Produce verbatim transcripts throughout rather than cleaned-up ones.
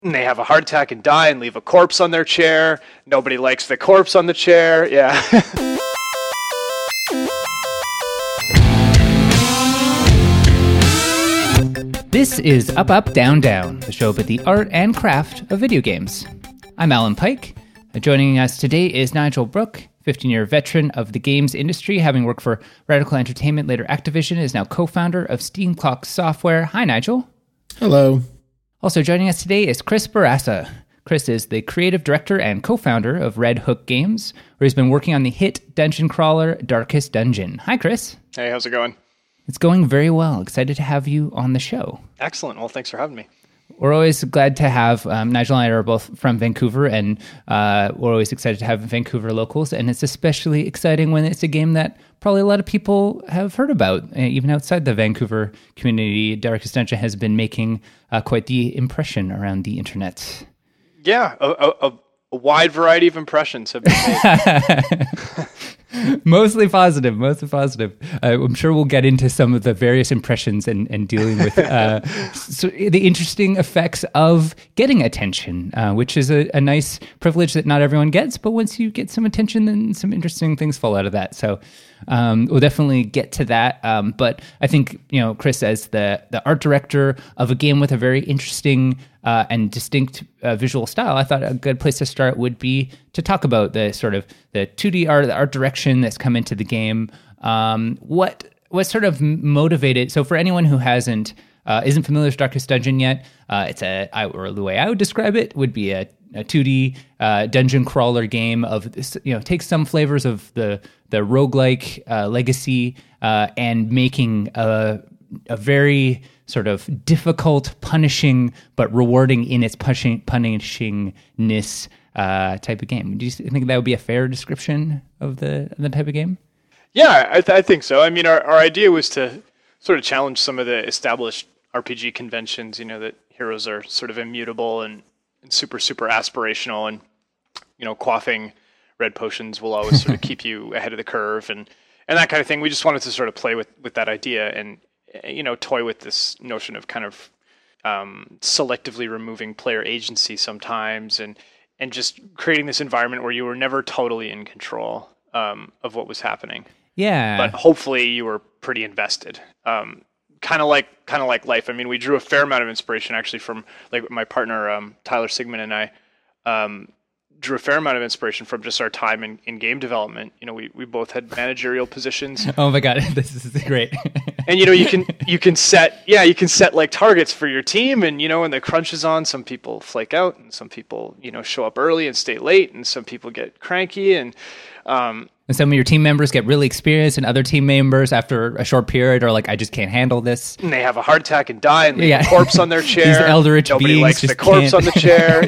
And they have a heart attack and die and leave a corpse on their chair. Nobody likes the corpse on the chair. Yeah. This is Up, Up, Down, Down, the show about the art and craft of video games. I'm Alan Pike. Joining us today is Nigel Brooke, fifteen-year veteran of the games industry, having worked for Radical Entertainment, later Activision, is now co-founder of Steam Clock Software. Hi, Nigel. Hello. Also joining us today is Chris Bourassa. Chris is the creative director and co-founder of Red Hook Games, where he's been working on the hit dungeon crawler Darkest Dungeon. Hi, Chris. Hey, how's it going? It's going very well. Excited to have you on the show. Excellent. Well, thanks for having me. We're always glad to have, um, Nigel and I are both from Vancouver, and uh, we're always excited to have Vancouver locals, and it's especially exciting when it's a game that probably a lot of people have heard about, uh, even outside the Vancouver community. Darkest Dungeon has been making uh, quite the impression around the internet. Yeah, a, a, a wide variety of impressions have been made. Mostly positive, mostly positive. Uh, I'm sure we'll get into some of the various impressions and, and dealing with uh, so the interesting effects of getting attention, uh, which is a, a nice privilege that not everyone gets. But once you get some attention, then some interesting things fall out of that. So um, we'll definitely get to that. Um, but I think, you know, Chris, as the, the art director of a game with a very interesting Uh, and distinct uh, visual style, I thought a good place to start would be to talk about the sort of the two D art, the art direction that's come into the game. Um, what what sort of motivated? So for anyone who hasn't uh, isn't familiar with Darkest Dungeon yet, uh, it's a I, or the way I would describe it would be a, a two D uh, dungeon crawler game of this, you know, takes some flavors of the the roguelike uh, legacy uh, and making a a very sort of difficult, punishing, but rewarding in its pushing, punishingness uh, type of game. Do you think that would be a fair description of the of the type of game? Yeah, I, th- I think so. I mean, our, our idea was to sort of challenge some of the established R P G conventions, you know, that heroes are sort of immutable and, and super, super aspirational, and, you know, quaffing red potions will always sort of keep you ahead of the curve and, and that kind of thing. We just wanted to sort of play with, with that idea and, you know, toy with this notion of kind of um, selectively removing player agency sometimes, and and just creating this environment where you were never totally in control um, of what was happening. Yeah, but hopefully you were pretty invested. Um, kind of like kind of like life. I mean, we drew a fair amount of inspiration actually from, like, my partner um, Tyler Sigmund and I. Um, drew a fair amount of inspiration from just our time in, in game development. You know, we, we both had managerial positions. Oh my God, this is great. And, you know, you can, you can set, yeah, you can set like targets for your team, and, you know, when the crunch is on, some people flake out and some people, you know, show up early and stay late, and some people get cranky, and, um, and some of your team members get really experienced, and other team members after a short period are like, I just can't handle this. And they have a heart attack and die and leave yeah. a corpse on their chair. These eldritch Nobody beings likes just the corpse can't. on the chair.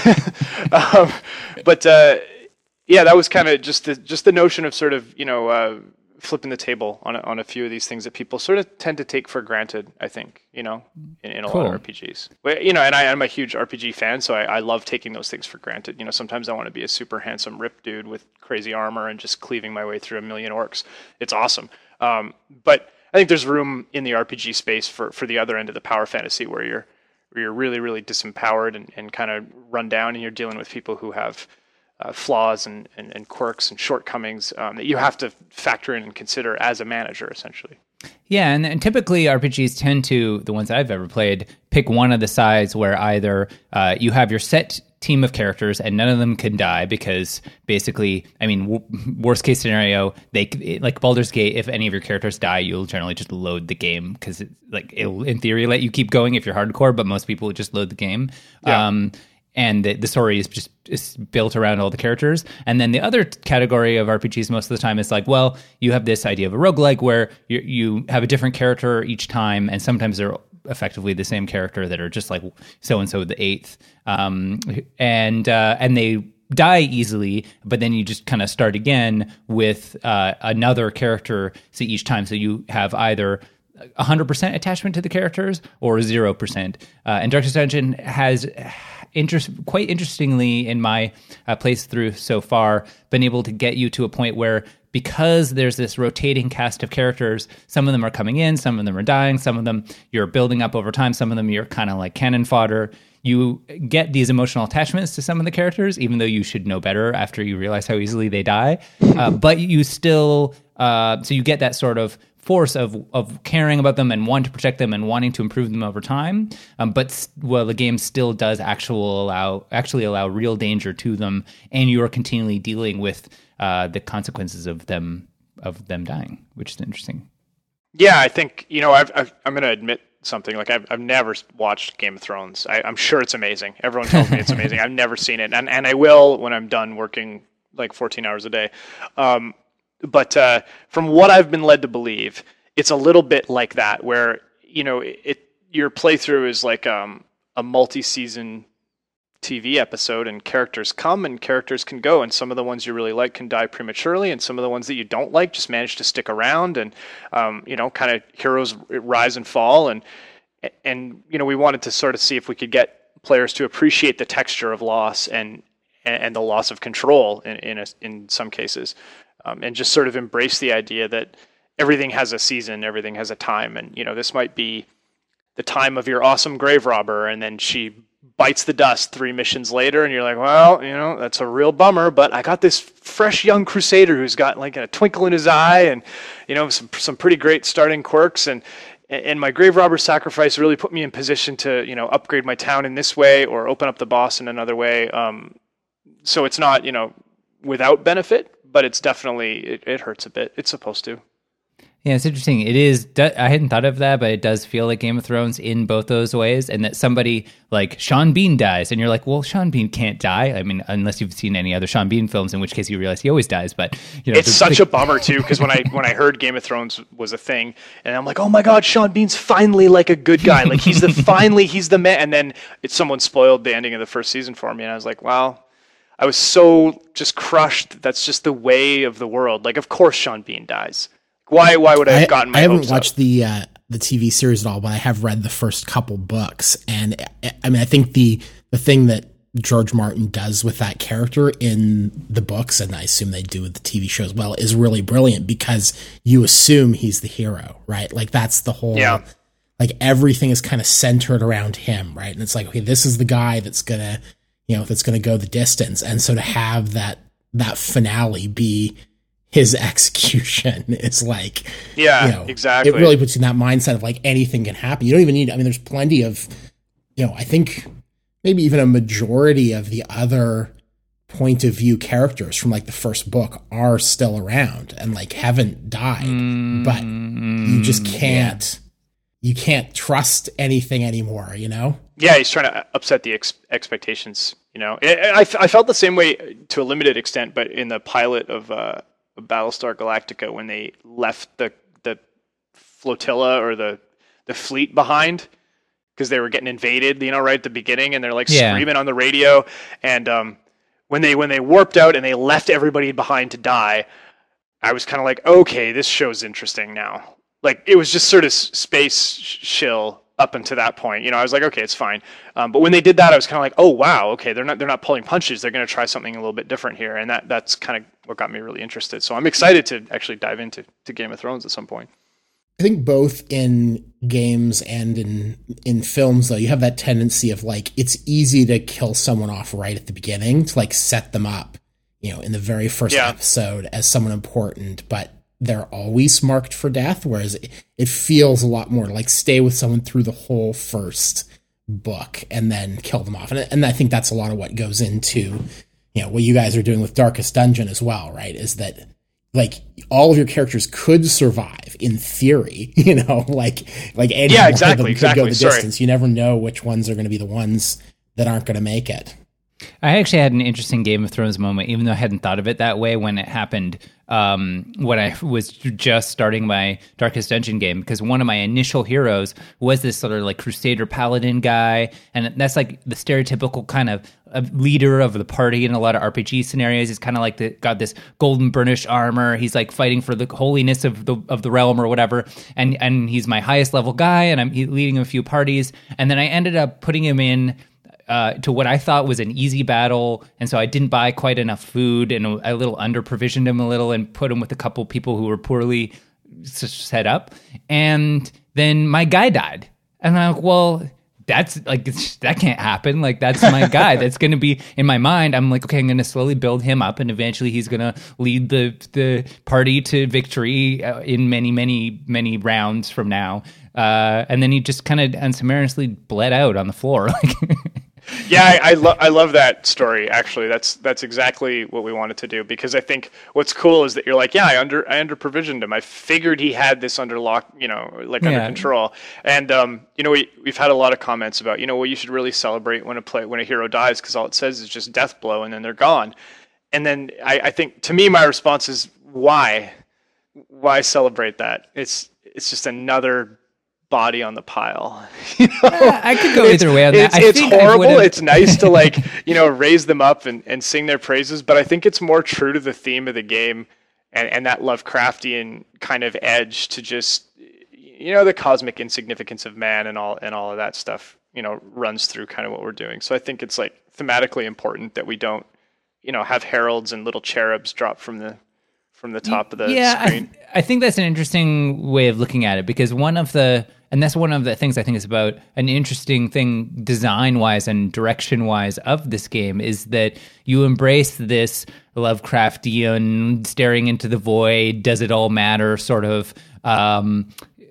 Yeah. um, but, uh, yeah, that was kind of just the, just the notion of sort of, you know, uh, flipping the table on a, on a few of these things that people sort of tend to take for granted, I think, you know, in, in a cool. lot of R P Gs. Well, you know, and I, I'm a huge R P G fan, so I, I love taking those things for granted. You know, sometimes I want to be a super handsome ripped dude with crazy armor and just cleaving my way through a million orcs. It's awesome. Um, but I think there's room in the R P G space for, for the other end of the power fantasy, where you're where you're really, really disempowered and, and kind of run down, and you're dealing with people who have Uh, flaws and, and, and quirks and shortcomings um, that you have to factor in and consider as a manager, essentially. Yeah, and, and typically R P Gs tend to, the ones I've ever played, pick one of the sides where either uh, you have your set team of characters and none of them can die, because basically, I mean, w- worst case scenario, they like Baldur's Gate, if any of your characters die, you'll generally just load the game, because it, like it'll in theory let you keep going if you're hardcore, but most people would just load the game. Yeah. Um, and the, the story is just is built around all the characters. And then the other category of R P Gs most of the time is like, well, you have this idea of a roguelike where you, you have a different character each time, and sometimes they're effectively the same character that are just like so-and-so the eighth. Um, and uh, and they die easily, but then you just kind of start again with uh, another character so each time. So you have either one hundred percent attachment to the characters or zero percent. Uh, and Darkest Dungeon has, interest, quite interestingly, in my uh, playthrough so far, been able to get you to a point where, because there's this rotating cast of characters, some of them are coming in, some of them are dying, some of them you're building up over time, some of them you're kind of like cannon fodder. you get these emotional attachments to some of the characters, even though you should know better after you realize how easily they die. Uh, but you still, uh, so you get that sort of force of of caring about them and wanting to protect them and wanting to improve them over time. Um, but well, the game still does actual allow actually allow real danger to them, and you are continually dealing with uh, the consequences of them of them dying, which is interesting. Yeah, I think you know I've, I've, I'm going to admit something. Like I've I've never watched Game of Thrones. I, I'm sure it's amazing. Everyone tells me it's amazing. I've never seen it, and and I will when I'm done working like fourteen hours a day. Um, But uh, from what I've been led to believe, it's a little bit like that, where you know it, it your playthrough is like um, a multi-season T V episode, and characters come and characters can go, and some of the ones you really like can die prematurely, and some of the ones that you don't like just manage to stick around, and um, you know, kind of heroes rise and fall, and and you know, we wanted to sort of see if we could get players to appreciate the texture of loss and and the loss of control in in, a, in some cases. Um, and just sort of embrace the idea that everything has a season, everything has a time. And, you know, this might be the time of your awesome grave robber, and then she bites the dust three missions later, and you're like, well, you know, that's a real bummer, but I got this fresh young crusader who's got like a twinkle in his eye and, you know, some some pretty great starting quirks. And and my grave robber sacrifice really put me in position to, you know, upgrade my town in this way or open up the boss in another way. Um, so it's not, you know, without benefit, but it's definitely, it, it hurts a bit. It's supposed to. Yeah, it's interesting. It is, I hadn't thought of that, but it does feel like Game of Thrones in both those ways, and that somebody like Sean Bean dies, and you're like, well, Sean Bean can't die. I mean, unless you've seen any other Sean Bean films, in which case you realize he always dies, but you know. It's the, such the, a bummer, too, because when I when I heard Game of Thrones was a thing, and I'm like, oh my God, Sean Bean's finally like a good guy. Like, he's the, finally, he's the man. And then it's someone spoiled the ending of the first season for me, and I was like, wow. I was so just crushed. That's just the way of the world. Like, of course Sean Bean dies. Why Why would I have gotten my I haven't hopes watched up? the uh, the T V series at all, but I have read the first couple books. And I mean, I think the the thing that George Martin does with that character in the books, and I assume they do with the T V show as well, is really brilliant, because you assume he's the hero, right? Like, that's the whole... Yeah. Like, everything is kind of centered around him, right? And it's like, okay, this is the guy that's going to... you know, that's going to go the distance. And so to have that, that finale be his execution is like, yeah, you know, exactly. It really puts you in that mindset of like anything can happen. You don't even need, I mean, there's plenty of, you know, I think maybe even a majority of the other point of view characters from like the first book are still around and like haven't died, mm, but you just can't, yeah. you can't trust anything anymore, you know? Yeah, he's trying to upset the ex- expectations. You know, I, I, I felt the same way to a limited extent, but in the pilot of uh, Battlestar Galactica, when they left the the flotilla or the the fleet behind because they were getting invaded, you know, right at the beginning, and they're like yeah. screaming on the radio, and um, when they when they warped out and they left everybody behind to die, I was kind of like, okay, this show's interesting now. Like, it was just sort of space shill up until that point. You know, I was like, okay, it's fine. Um, but when they did that, I was kind of like, oh wow, okay, they're not they're not pulling punches. They're going to try something a little bit different here, and that that's kind of what got me really interested. So I'm excited to actually dive into to Game of Thrones at some point. I think both in games and in in films, though, you have that tendency of like, it's easy to kill someone off right at the beginning to like set them up, you know, in the very first yeah. episode as someone important, but they're always marked for death, whereas it, it feels a lot more like stay with someone through the whole first book and then kill them off. And, and I think that's a lot of what goes into, you know, what you guys are doing with Darkest Dungeon as well, right? Is that like all of your characters could survive in theory, you know, like like any yeah, one exactly, of them exactly. could go the Sorry. distance. You never know which ones are going to be the ones that aren't going to make it. I actually had an interesting Game of Thrones moment, even though I hadn't thought of it that way when it happened, um, when I was just starting my Darkest Dungeon game, because one of my initial heroes was this sort of like Crusader Paladin guy, and that's like the stereotypical kind of uh, leader of the party in a lot of R P G scenarios. He's kind of like the, got this golden burnished armor. He's like fighting for the holiness of the of the realm or whatever, and and he's my highest level guy, and I'm leading a few parties, and then I ended up putting him in Uh, to what I thought was an easy battle, and so I didn't buy quite enough food, and a little under-provisioned him a little, and put him with a couple people who were poorly set up, and then my guy died. And I'm like, well, that's like, that can't happen. Like, that's my guy. That's going to be in my mind. I'm like, okay, I'm going to slowly build him up, and eventually he's going to lead the the party to victory uh, in many, many, many rounds from now. Uh, and then he just kind of unceremoniously bled out on the floor. Like, yeah, I I, lo- I love that story. Actually, that's that's exactly what we wanted to do, because I think what's cool is that you're like, yeah, I under I under provisioned him. I figured he had this under lock, you know, like Yeah. under control. And um, you know, we we've had a lot of comments about, you know, well, you should really celebrate when a play when a hero dies, because all it says is just death blow, and then they're gone. And then I, I think, to me, my response is, why, why celebrate that? It's it's just another body on the pile. You know? Yeah, I could go It's- either way on that. It's, I it's think I horrible. would've- It's nice to, like, you know, raise them up and, and sing their praises, but I think it's more true to the theme of the game and, and that Lovecraftian kind of edge to just, you know, the cosmic insignificance of man and all and all of that stuff, you know, runs through kind of what we're doing. So I think it's like thematically important that we don't, you know, have heralds and little cherubs drop from the from the top of the yeah, I, screen. th- I think that's an interesting way of looking at it, because one of the, and that's one of the things I think is about an interesting thing design-wise and direction-wise of this game, is that you embrace this Lovecraftian staring into the void, does it all matter sort of um,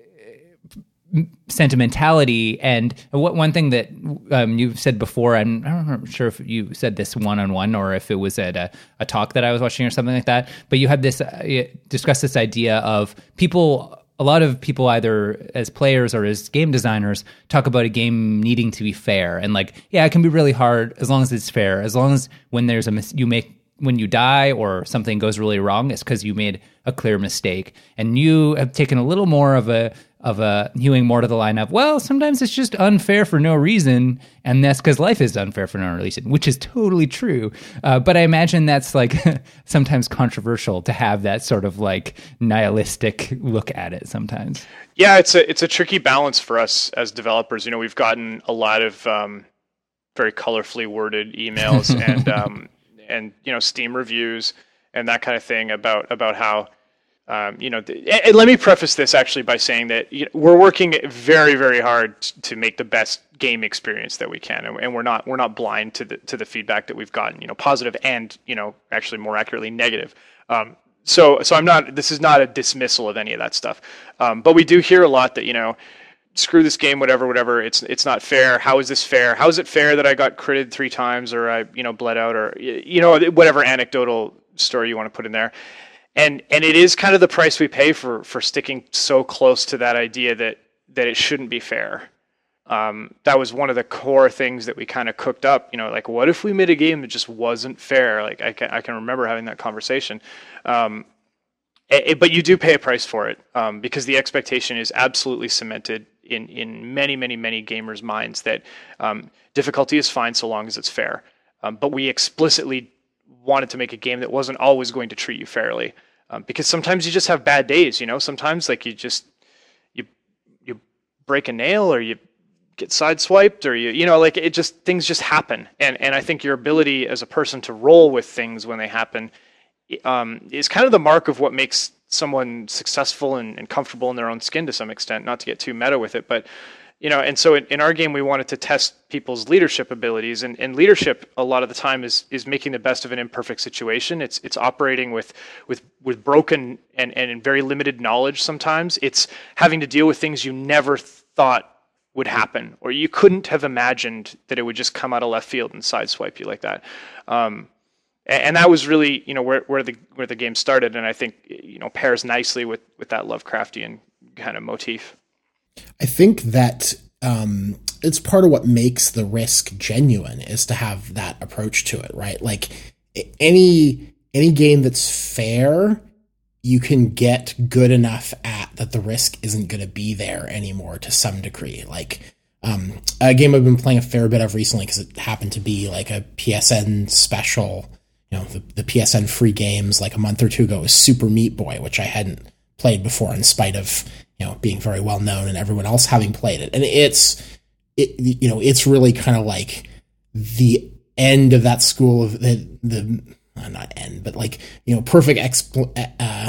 sentimentality. And what one thing that um, you've said before, I'm, I'm not sure if you said this one-on-one or if it was at a, a talk that I was watching or something like that, but you had this, uh, you discussed this idea of people, a lot of people either as players or as game designers talk about a game needing to be fair. And like, yeah, it can be really hard as long as it's fair, as long as when there's a, mis- you make, when you die or something goes really wrong, it's because you made a clear mistake. And you have taken a little more of a, of a hewing more to the line of, well, sometimes it's just unfair for no reason, and that's because life is unfair for no reason, which is totally true. Uh, but I imagine that's like sometimes controversial to have that sort of like nihilistic look at it sometimes. Yeah, it's a it's a tricky balance for us as developers. You know, we've gotten a lot of um, very colorfully worded emails and um, and you know, Steam reviews and that kind of thing about about how. Um, you know, th- and let me preface this actually by saying that, you know, we're working very, very hard to make the best game experience that we can, and, and we're not we're not blind to the to the feedback that we've gotten, you know, positive and, you know, actually more accurately negative. Um, so so I'm not this is not a dismissal of any of that stuff, um, but we do hear a lot that, you know, screw this game, whatever, whatever. It's it's not fair. How is this fair? How is it fair that I got critted three times, or I you know bled out, or you know whatever anecdotal story you want to put in there. And and it is kind of the price we pay for for sticking so close to that idea that that it shouldn't be fair. Um, that was one of the core things that we kind of cooked up. You know, like, what if we made a game that just wasn't fair? Like, I can I can remember having that conversation. Um, it, but you do pay a price for it, um, because the expectation is absolutely cemented in in many many many gamers' minds that um, difficulty is fine so long as it's fair. Um, but we explicitly wanted to make a game that wasn't always going to treat you fairly. Um, because sometimes you just have bad days, you know. Sometimes, like, you just you you break a nail, or you get sideswiped, or you you know, like, it just things just happen. And and I think your ability as a person to roll with things when they happen um, is kind of the mark of what makes someone successful and, and comfortable in their own skin to some extent. Not to get too meta with it, but you know. And so in, in our game, we wanted to test people's leadership abilities, and, and leadership a lot of the time is is making the best of an imperfect situation. It's it's operating with with with broken and and very limited knowledge. Sometimes it's having to deal with things you never thought would happen, or you couldn't have imagined that it would just come out of left field and sideswipe you like that. Um, and, and that was really, you know, where where the where the game started, and I think, you know, pairs nicely with with that Lovecraftian kind of motif. I think that um, it's part of what makes the risk genuine, is to have that approach to it, right? Like any any game that's fair, you can get good enough at that the risk isn't going to be there anymore to some degree. Like um, a game I've been playing a fair bit of recently, because it happened to be like a P S N special, you know, the, the P S N free games like a month or two ago, was Super Meat Boy, which I hadn't played before, in spite of, you know, being very well known and everyone else having played it. And it's, it, you know, it's really kind of like the end of that school of the, the uh, not end, but like, you know, perfect expl, uh,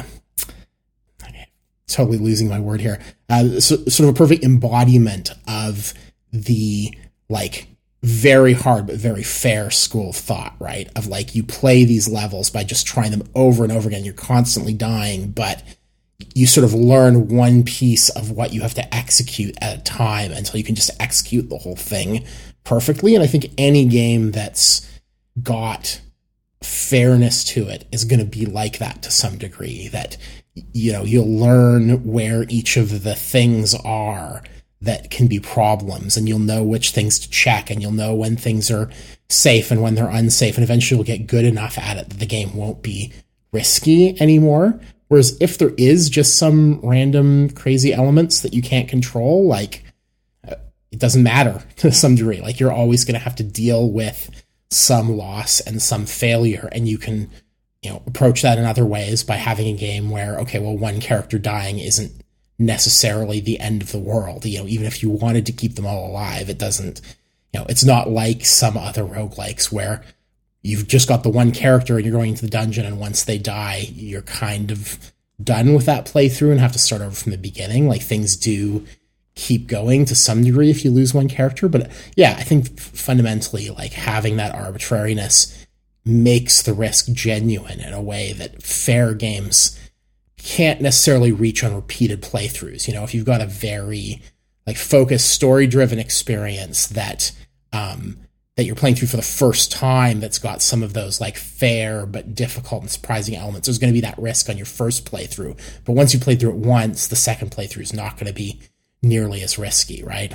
totally losing my word here. Uh, so, sort of a perfect embodiment of the like very hard but very fair school of thought, right? Of like you play these levels by just trying them over and over again. You're constantly dying, but you sort of learn one piece of what you have to execute at a time until you can just execute the whole thing perfectly. And I think any game that's got fairness to it is going to be like that to some degree, that, you know, you'll learn where each of the things are that can be problems, and you'll know which things to check, and you'll know when things are safe and when they're unsafe, and eventually you'll get good enough at it that the game won't be risky anymore. Whereas if there is just some random crazy elements that you can't control, like, it doesn't matter to some degree. Like, you're always going to have to deal with some loss and some failure, and you can, you know, approach that in other ways by having a game where, okay, well, one character dying isn't necessarily the end of the world. You know, even if you wanted to keep them all alive, it doesn't, you know, it's not like some other roguelikes where you've just got the one character and you're going into the dungeon, and once they die, you're kind of done with that playthrough and have to start over from the beginning. Like, things do keep going to some degree if you lose one character. But yeah, I think fundamentally, like, having that arbitrariness makes the risk genuine in a way that fair games can't necessarily reach on repeated playthroughs. You know, if you've got a very like focused, story-driven experience that um, that you're playing through for the first time, that's got some of those like fair but difficult and surprising elements, there's going to be that risk on your first playthrough. But once you play through it once, the second playthrough is not going to be nearly as risky, right?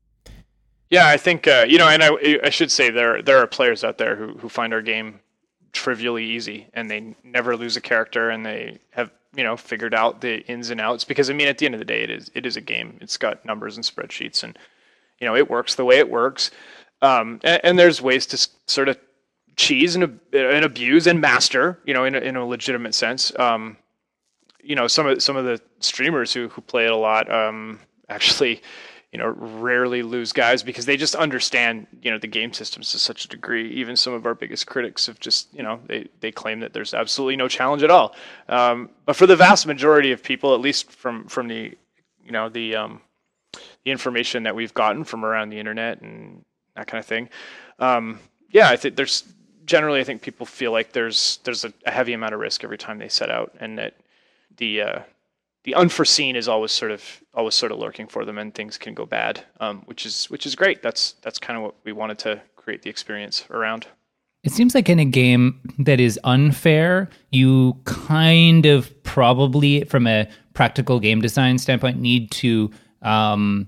Yeah, I think uh, you know, and I, I should say there there are players out there who who find our game trivially easy, and they never lose a character, and they have, you know, figured out the ins and outs, because I mean, at the end of the day, it is it is a game. It's got numbers and spreadsheets, and, you know, it works the way it works. Um, and, and there's ways to sort of cheese and, and abuse and master, you know, in a, in a legitimate sense. Um, you know, some of some of the streamers who who play it a lot um, actually, you know, rarely lose guys because they just understand, you know, the game systems to such a degree. Even some of our biggest critics have just, you know, they, they claim that there's absolutely no challenge at all. Um, but for the vast majority of people, at least from, from the, you know, the, um, the information that we've gotten from around the internet and that kind of thing. Um, yeah, I think there's generally, I think people feel like there's, there's a, a heavy amount of risk every time they set out, and that the, uh, the unforeseen is always sort of always sort of lurking for them, and things can go bad, um, which is which is great. That's that's kind of what we wanted to create the experience around. It seems like in a game that is unfair, you kind of probably, from a practical game design standpoint, need to um,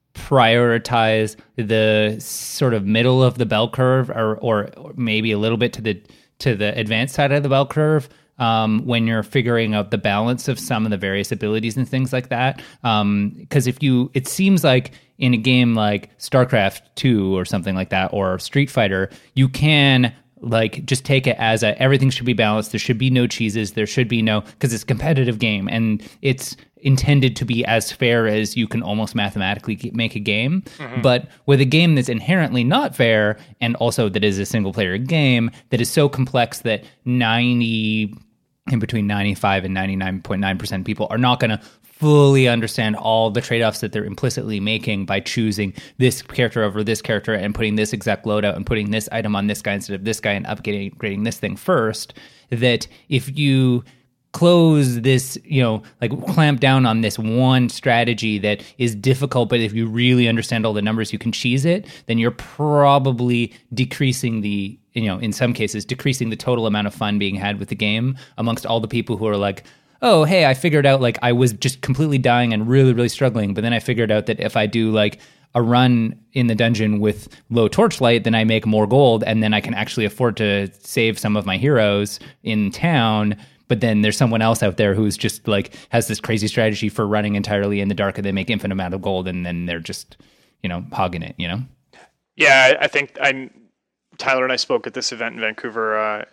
prioritize the sort of middle of the bell curve, or, or maybe a little bit to the to the advanced side of the bell curve. Um, when you're figuring out the balance of some of the various abilities and things like that. Um, because if you, it seems like in a game like StarCraft two or something like that, or Street Fighter, you can like just take it as a, everything should be balanced. There should be no cheeses. There should be no, because it's a competitive game, and it's intended to be as fair as you can almost mathematically make a game. Mm-hmm. But with a game that's inherently not fair, and also that is a single player game that is so complex that ninety, in between ninety-five and ninety-nine point nine percent of people are not going to fully understand all the trade-offs that they're implicitly making by choosing this character over this character and putting this exact loadout and putting this item on this guy instead of this guy and upgrading this thing first, that if you close this, you know, like clamp down on this one strategy that is difficult, but if you really understand all the numbers, you can cheese it, then you're probably decreasing the, you know, in some cases, decreasing the total amount of fun being had with the game amongst all the people who are like, oh, hey, I figured out, like, I was just completely dying and really, really struggling, but then I figured out that if I do, like, a run in the dungeon with low torchlight, then I make more gold, and then I can actually afford to save some of my heroes in town. But then there's someone else out there who's just like has this crazy strategy for running entirely in the dark, and they make infinite amount of gold, and then they're just, you know, hogging it, you know? Yeah, I think I'm Tyler and I spoke at this event in Vancouver, uh,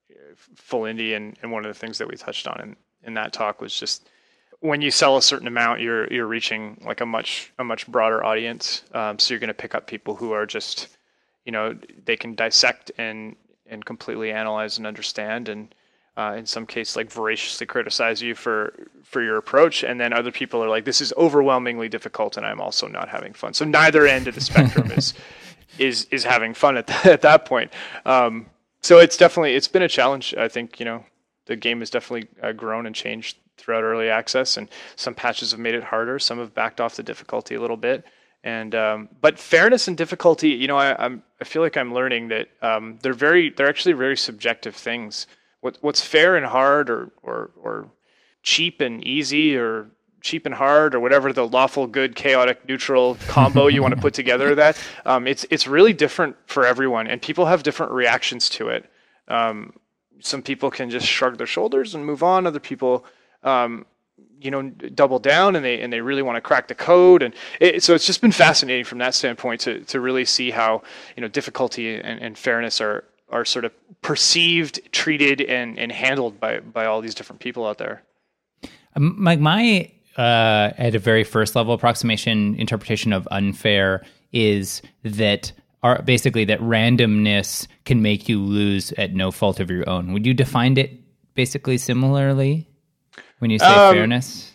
Full Indie, and, and one of the things that we touched on in, in that talk was just when you sell a certain amount, you're you're reaching like a much a much broader audience. Um, so you're going to pick up people who are just, you know, they can dissect and and completely analyze and understand, and uh, in some case, like voraciously criticize you for for your approach, and then other people are like, "This is overwhelmingly difficult, and I'm also not having fun." So neither end of the spectrum is is is having fun at that, at that point. Um, so it's definitely it's been a challenge. I think you know the game has definitely uh, grown and changed throughout early access, and some patches have made it harder. Some have backed off the difficulty a little bit. And um, but fairness and difficulty, you know, I, I'm I feel like I'm learning that um, they're very they're actually very subjective things. What what's fair and hard, or or or cheap and easy, or cheap and hard, or whatever the lawful, good, chaotic, neutral combo you want to put together. That um, it's it's really different for everyone, and people have different reactions to it. Um, some people can just shrug their shoulders and move on. Other people. Um, you know, double down and they and they really want to crack the code, and it, so it's just been fascinating from that standpoint to to really see how you know difficulty and, and fairness are are sort of perceived, treated, and and handled by by all these different people out there. Um, my my uh, at a very first level approximation interpretation of unfair is that are basically that randomness can make you lose at no fault of your own. Would you define it basically similarly? When you say um, fairness?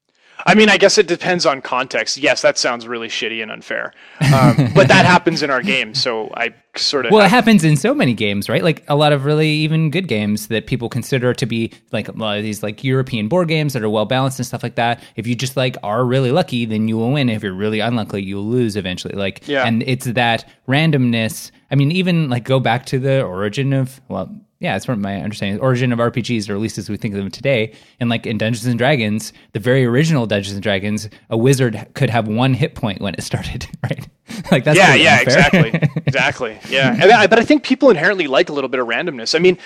I mean, I guess it depends on context. Yes, that sounds really shitty and unfair. Um, but that happens in our game, so I sort of... Well, have... it happens in so many games, right? Like a lot of really even good games that people consider to be like a lot of these like European board games that are well-balanced and stuff like that. If you just like are really lucky, then you will win. If you're really unlucky, you'll lose eventually. Like, yeah. And it's that randomness. I mean, even like go back to the origin of... well. Yeah, it's from my understanding. The origin of R P Gs, or at least as we think of them today. And like in Dungeons and Dragons, the very original Dungeons and Dragons, a wizard could have one hit point when it started, right? Like that's yeah, yeah, unfair. exactly, exactly, yeah. And I, but I think people inherently like a little bit of randomness. I mean,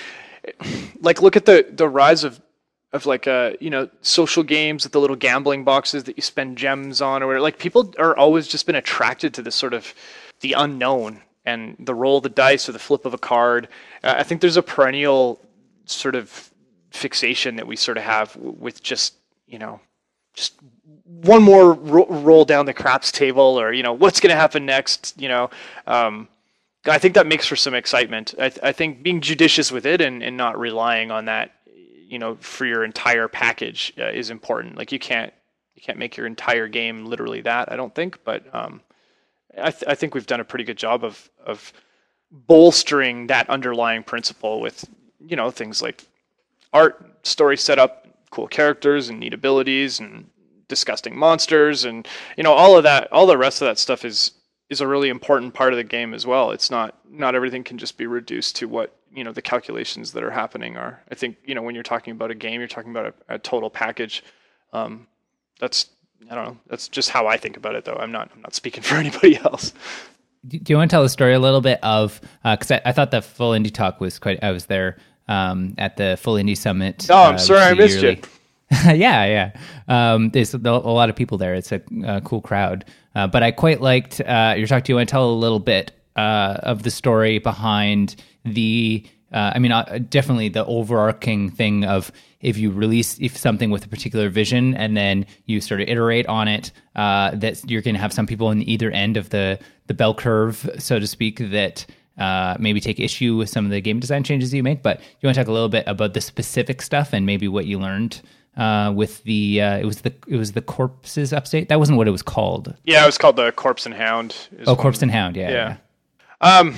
like look at the the rise of of like uh you know social games with the little gambling boxes that you spend gems on, or whatever. Like people are always just been attracted to this sort of the unknown. And the roll of the dice or the flip of a card. Uh, I think there's a perennial sort of fixation that we sort of have with just, you know, just one more ro- roll down the craps table, or, you know, what's going to happen next, you know. Um, I think that makes for some excitement. I, th- I think being judicious with it and, and not relying on that, you know, for your entire package uh, is important. Like you can't, you can't make your entire game literally that, I don't think, but... Um, I, th- I think we've done a pretty good job of of bolstering that underlying principle with, you know, things like art, story setup, cool characters, and neat abilities, and disgusting monsters, and you know all of that. All the rest of that stuff is is a really important part of the game as well. It's not not everything can just be reduced to what you know the calculations that are happening are. I think you know when you're talking about a game, you're talking about a, a total package. Um, that's I don't know. That's just how I think about it, though. I'm not. I'm not speaking for anybody else. Do you want to tell the story a little bit of? Because uh, I, I thought the Full Indie Talk was quite. I was there um, at the Full Indie Summit. Oh, I'm uh, sorry I missed yearly. you. yeah, yeah. Um, there's a lot of people there. It's a, a cool crowd. Uh, but I quite liked uh, your talk. Do you want to tell a little bit uh, of the story behind the? Uh, I mean, uh, definitely the overarching thing of if you release if something with a particular vision and then you sort of iterate on it, uh, that you're going to have some people in either end of the, the bell curve, so to speak, that uh, maybe take issue with some of the game design changes you make. But you want to talk a little bit about the specific stuff and maybe what you learned uh, with the uh, it was the it was the Corpses Upstate. That wasn't what it was called. Yeah, it was called the Corpse and Hound. Oh, Corpse and Hound. Yeah. Yeah. yeah. Um.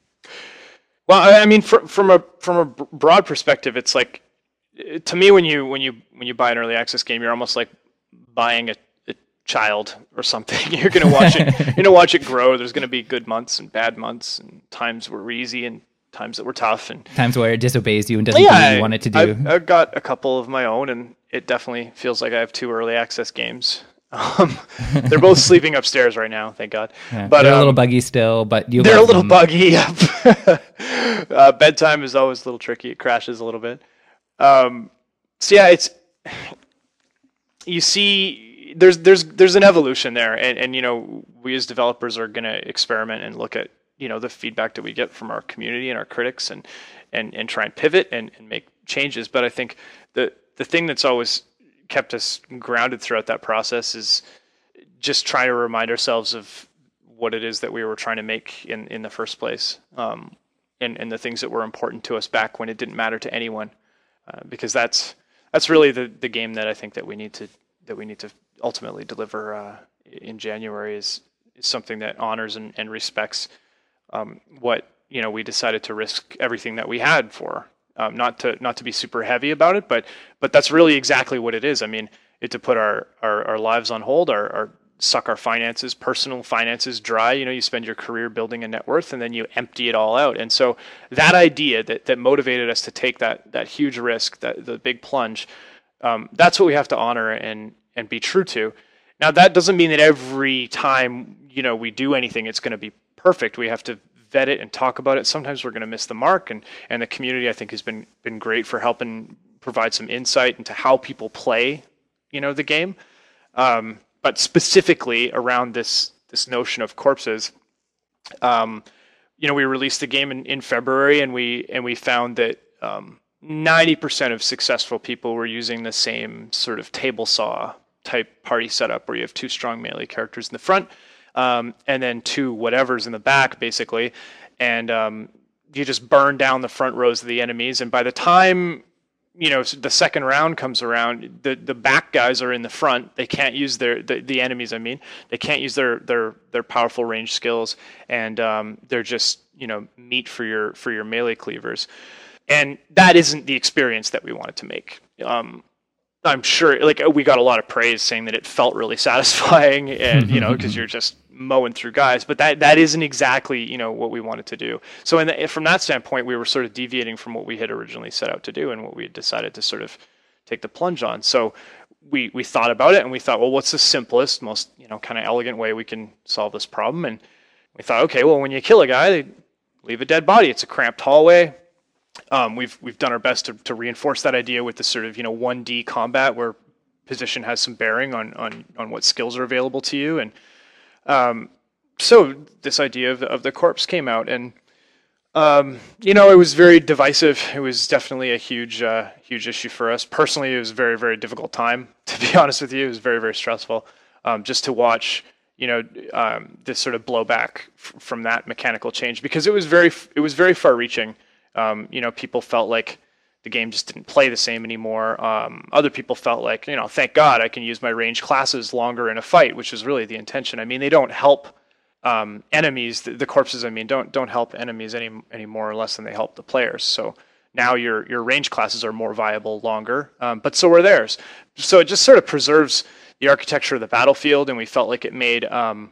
Well, I mean, from from a from a broad perspective, it's like to me when you when you when you buy an early access game, you're almost like buying a, a child or something. You're gonna watch it. You're gonna watch it grow. There's gonna be good months and bad months, and times were easy and times that were tough, and times where it disobeys you and doesn't yeah, do what you want it to do. I've, I've got a couple of my own, and it definitely feels like I have two early access games. Um, they're both sleeping upstairs right now, thank God. Yeah, but they're um, a little buggy still, but you they're a little them. buggy. Yep. uh, bedtime is always a little tricky. It crashes a little bit. Um, so yeah, it's you see, there's there's there's an evolution there, and and you know we as developers are going to experiment and look at you know the feedback that we get from our community and our critics, and and and try and pivot and, and make changes. But I think the the thing that's always kept us grounded throughout that process is just trying to remind ourselves of what it is that we were trying to make in, in the first place, um, and, and the things that were important to us back when it didn't matter to anyone. uh, because that's that's really the, the game that I think that we need to that we need to ultimately deliver uh, in January is is something that honors and, and respects um, what you know we decided to risk everything that we had for. Um, not to not to be super heavy about it, but but that's really exactly what it is. I mean, it to put our, our, our lives on hold, our, our suck our finances, personal finances dry. You know, you spend your career building a net worth, and then you empty it all out. And so that idea that that motivated us to take that that huge risk, that the big plunge, um, that's what we have to honor and and be true to. Now, that doesn't mean that every time you know we do anything, it's going to be perfect. We have to vet it and talk about it. Sometimes we're going to miss the mark, and and the community I think has been been great for helping provide some insight into how people play, you know, the game. Um, but specifically around this this notion of corpses, um, you know, we released the game in, in February, and we and we found that um, ninety percent of successful people were using the same sort of table saw type party setup, where you have two strong melee characters in the front, um, and then two whatevers in the back, basically, and um, you just burn down the front rows of the enemies. And by the time you know the second round comes around, the the back guys are in the front. They can't use their the, the enemies. I mean, they can't use their their their powerful range skills, and um, they're just you know meat for your for your melee cleavers. And that isn't the experience that we wanted to make. Um, I'm sure, like, we got a lot of praise saying that it felt really satisfying, and you know, because you're just mowing through guys. But that that isn't exactly you know what we wanted to do. So, in the, from that standpoint, we were sort of deviating from what we had originally set out to do, and what we had decided to sort of take the plunge on. So, we we thought about it, and we thought, well, what's the simplest, most you know, kind of elegant way we can solve this problem? And we thought, okay, well, when you kill a guy, they leave a dead body. It's a cramped hallway. Um, we've we've done our best to, to reinforce that idea with the sort of you know one D combat where position has some bearing on on, on what skills are available to you, and um, so this idea of the, of the corpse came out, and um, you know it was very divisive. It was definitely a huge uh, huge issue for us personally. It was a very very difficult time, to be honest with you. It was very very stressful um, just to watch you know um, this sort of blowback f- from that mechanical change, because it was very it was very far reaching. Um, you know, people felt like the game just didn't play the same anymore. Um, other people felt like, you know, thank God I can use my range classes longer in a fight, which is really the intention. I mean, they don't help um, enemies. The, the corpses, I mean, don't don't help enemies any any more or less than they help the players. So now your your range classes are more viable longer, um, but so are theirs. So it just sort of preserves the architecture of the battlefield, and we felt like it made um,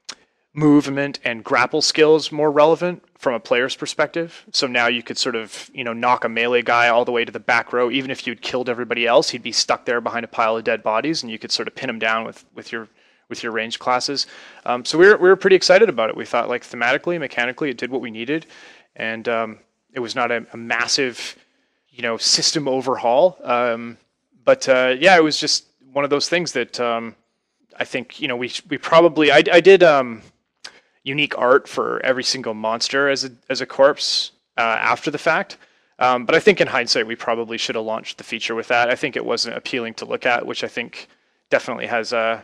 movement and grapple skills more relevant from a player's perspective. So now you could sort of, you know, knock a melee guy all the way to the back row. Even if you'd killed everybody else, he'd be stuck there behind a pile of dead bodies, and you could sort of pin him down with, with your with your range classes. Um, so we were we were pretty excited about it. We thought, like, thematically, mechanically, it did what we needed, and um, it was not a, a massive, you know, system overhaul. Um, but uh, yeah, it was just one of those things that um, I think you know we we probably I, I did. Um, unique art for every single monster as a as a corpse uh, after the fact. Um, but I think in hindsight, we probably should have launched the feature with that. I think it wasn't appealing to look at, which I think definitely has a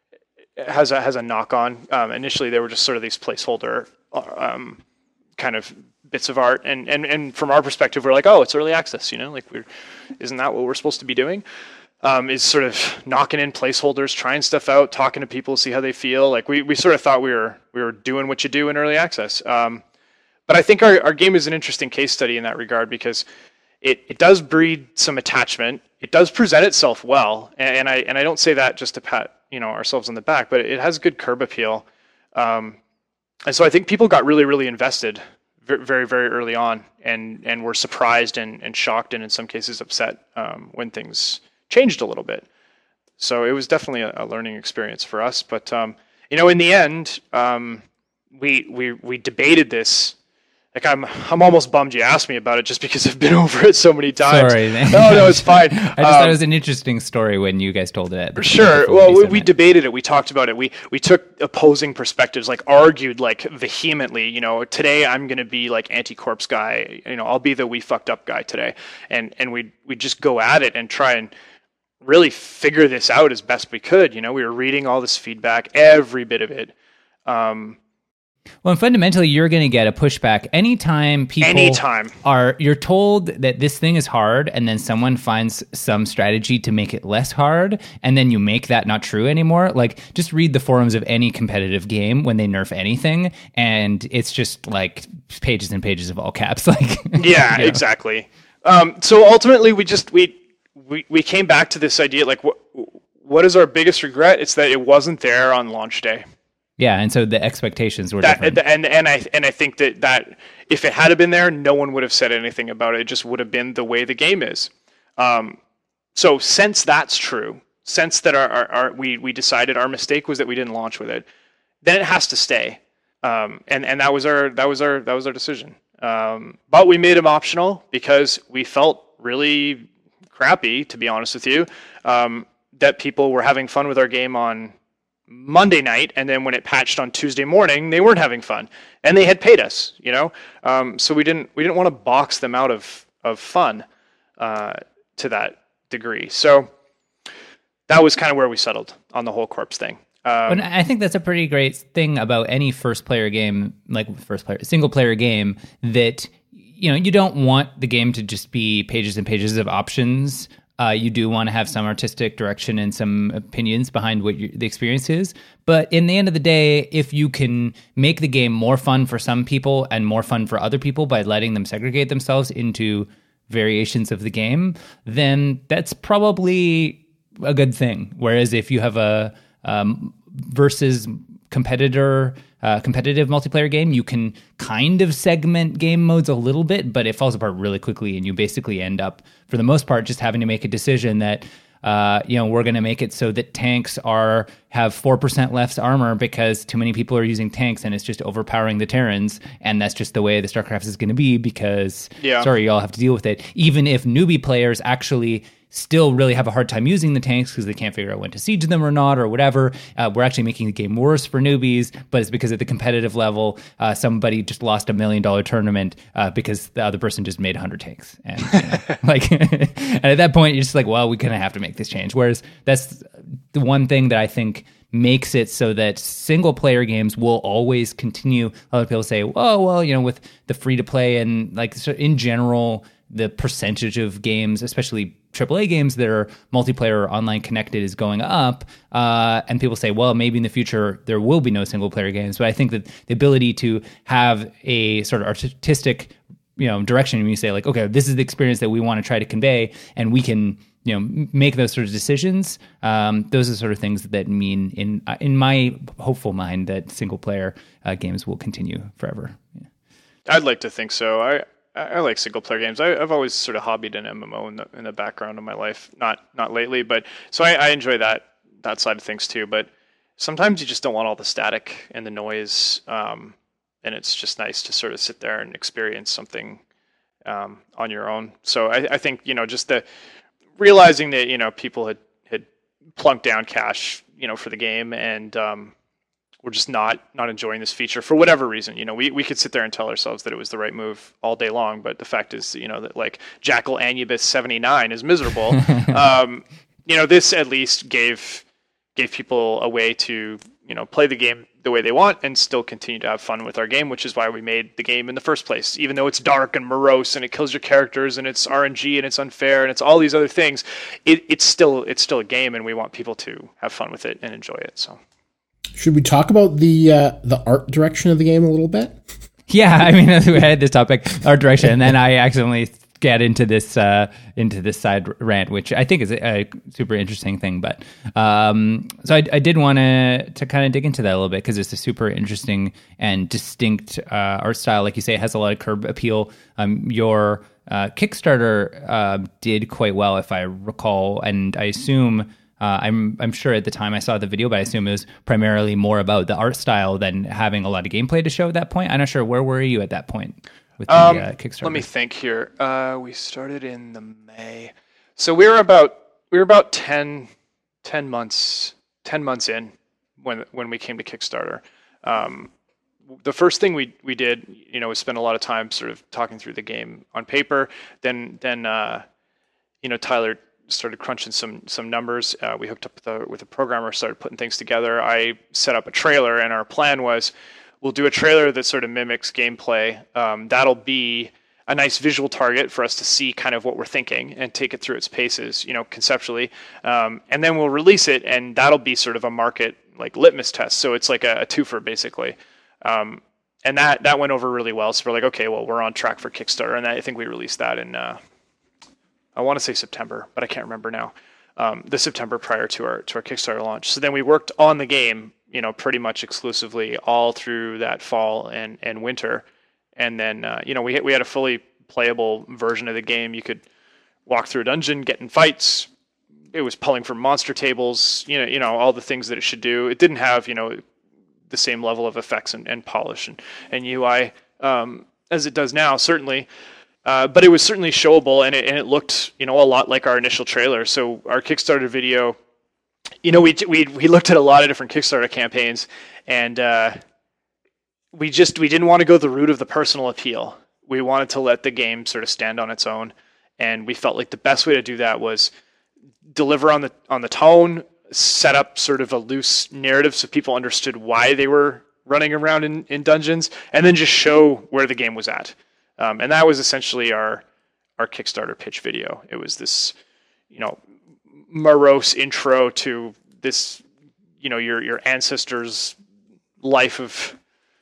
has a has a knock on. Um, initially, they were just sort of these placeholder um, kind of bits of art, and, and and from our perspective, we're like, oh, it's early access, you know, like we're isn't that what we're supposed to be doing? Um, is sort of knocking in placeholders, trying stuff out, talking to people, see how they feel. Like we, we sort of thought we were we were doing what you do in early access. Um, but I think our, our game is an interesting case study in that regard, because it, it does breed some attachment. It does present itself well, and, and I and I don't say that just to pat you know ourselves on the back, but it has good curb appeal. Um, and so I think people got really really invested very very, very early on, and and were surprised and, and shocked, and in some cases upset um, when things changed a little bit. So it was definitely a, a learning experience for us. But um, you know, in the end, um, we we we debated this. Like I'm I'm almost bummed you asked me about it, just because I've been over it so many times. Sorry, man. No, no, it's fine. I just um, thought it was an interesting story when you guys told it. Sure. Well, we, we debated it. We talked about it. We we took opposing perspectives, like argued like vehemently. You know, today I'm going to be like anti-corpse guy. You know, I'll be the we fucked up guy today, and and we we just go at it and try and really figure this out as best we could. You know, we were reading all this feedback, every bit of it. Um, Well, and fundamentally, you're going to get a pushback anytime people Anytime. are, you're told that this thing is hard, and then someone finds some strategy to make it less hard, and then you make that not true anymore. Like, just read the forums of any competitive game when they nerf anything, and it's just like pages and pages of all caps. Like, yeah, you know. Exactly. Um, so ultimately, we just, we, we, we came back to this idea, like, what, what is our biggest regret? It's that it wasn't there on launch day. Yeah, and so the expectations were that, different. And and I and I think that, that if it had been there, no one would have said anything about it. It just would have been the way the game is. Um, so since that's true, since that our, our, our we we decided our mistake was that we didn't launch with it, then it has to stay. Um, and and that was our that was our that was our decision. Um, but we made them optional because we felt really crappy, to be honest with you, um, that people were having fun with our game on Monday night, and then when it patched on Tuesday morning, they weren't having fun, and they had paid us, you know. Um, so we didn't we didn't want to box them out of of fun uh, to that degree. So that was kind of where we settled on the whole corpse thing. Um, and I think that's a pretty great thing about any first player game, like first player single player game, that you know you don't want the game to just be pages and pages of options. Uh, you do want to have some artistic direction and some opinions behind what you, the experience is. But in the end of the day, if you can make the game more fun for some people and more fun for other people by letting them segregate themselves into variations of the game, then that's probably a good thing. Whereas if you have a um, versus competitor uh, competitive multiplayer game, you can kind of segment game modes a little bit, but it falls apart really quickly, and you basically end up, for the most part, just having to make a decision that uh, you know we're going to make it so that tanks are have four percent less armor because too many people are using tanks, and it's just overpowering the Terrans, and that's just the way the StarCraft is going to be because yeah. sorry, you all have to deal with it. Even if newbie players actually still really have a hard time using the tanks because they can't figure out when to siege them or not or whatever. Uh, we're actually making the game worse for newbies, but it's because at the competitive level, uh, somebody just lost a million dollar tournament uh, because the other person just made one hundred tanks. And you know, like, and at that point, you're just like, well, we're going to have to make this change. Whereas that's the one thing that I think makes it so that single player games will always continue. A lot of people say, oh, well, you know, with the free to play and like so in general, the percentage of games, especially triple A games that are multiplayer or online connected, is going up. Uh, and people say, well, maybe in the future there will be no single player games. But I think that the ability to have a sort of artistic, you know, direction, when you say like, okay, this is the experience that we want to try to convey, and we can, you know, make those sort of decisions. Um, those are the sort of things that mean, in in my hopeful mind, that single player uh, games will continue forever. Yeah. I'd like to think so. I. I like single player games. I, I've always sort of hobbied an M M O in the in the background of my life. Not not lately, but so I, I enjoy that that side of things too. But sometimes you just don't want all the static and the noise, um, and it's just nice to sort of sit there and experience something um, on your own. So I, I think you know just the realizing that you know people had had plunked down cash you know for the game and. Um, We're just not not enjoying this feature for whatever reason. You know, we, we could sit there and tell ourselves that it was the right move all day long, but the fact is, you know, that like Jackal Anubis seventy-nine is miserable. um, you know, this at least gave gave people a way to you know play the game the way they want and still continue to have fun with our game, which is why we made the game in the first place. Even though it's dark and morose and it kills your characters and it's R N G and it's unfair and it's all these other things, it, it's still it's still a game, and we want people to have fun with it and enjoy it. So. Should we talk about the uh, the art direction of the game a little bit? Yeah, I mean, we had this topic, art direction, and then I accidentally get into this uh, into this side rant, which I think is a, a super interesting thing. But um, so I, I did want to to kind of dig into that a little bit because it's a super interesting and distinct uh, art style. Like you say, it has a lot of curb appeal. Um, your uh, Kickstarter uh, did quite well, if I recall, and I assume. Uh, I'm I'm sure at the time I saw the video, but I assume it was primarily more about the art style than having a lot of gameplay to show at that point. I'm not sure. Where were you at that point with the um, uh, Kickstarter? Let me think here. Uh, we started in the May, so we were about we were about ten, ten months ten months in when when we came to Kickstarter. Um, the first thing we we did, you know, was spend a lot of time sort of talking through the game on paper. Then then uh, you know Tyler. started crunching some some numbers. Uh, we hooked up with a, with a programmer, started putting things together. I set up a trailer, and our plan was we'll do a trailer that sort of mimics gameplay. Um, that'll be a nice visual target for us to see kind of what we're thinking and take it through its paces, you know, conceptually. Um, and then we'll release it, and that'll be sort of a market like litmus test. So it's like a, a twofer basically. Um, and that, that went over really well. So we're like, okay, well, we're on track for Kickstarter. And I think we released that in, uh, I want to say September, but I can't remember now. Um, the September prior to our, to our Kickstarter launch. So then we worked on the game, you know, pretty much exclusively all through that fall and, and winter. And then, uh, you know, we we had a fully playable version of the game. You could walk through a dungeon, get in fights. It was pulling from monster tables, you know, you know, all the things that it should do. It didn't have, you know, the same level of effects and, and polish and, and U I um, as it does now, certainly. Uh, but it was certainly showable, and it, and it looked, you know, a lot like our initial trailer. So our Kickstarter video, you know, we we we looked at a lot of different Kickstarter campaigns, and uh, we just we didn't want to go the route of the personal appeal. We wanted to let the game sort of stand on its own, and we felt like the best way to do that was deliver on the on the tone, set up sort of a loose narrative so people understood why they were running around in, in dungeons, and then just show where the game was at. Um, and that was essentially our our Kickstarter pitch video. It was this, you know, morose intro to this, you know, your your ancestors' life of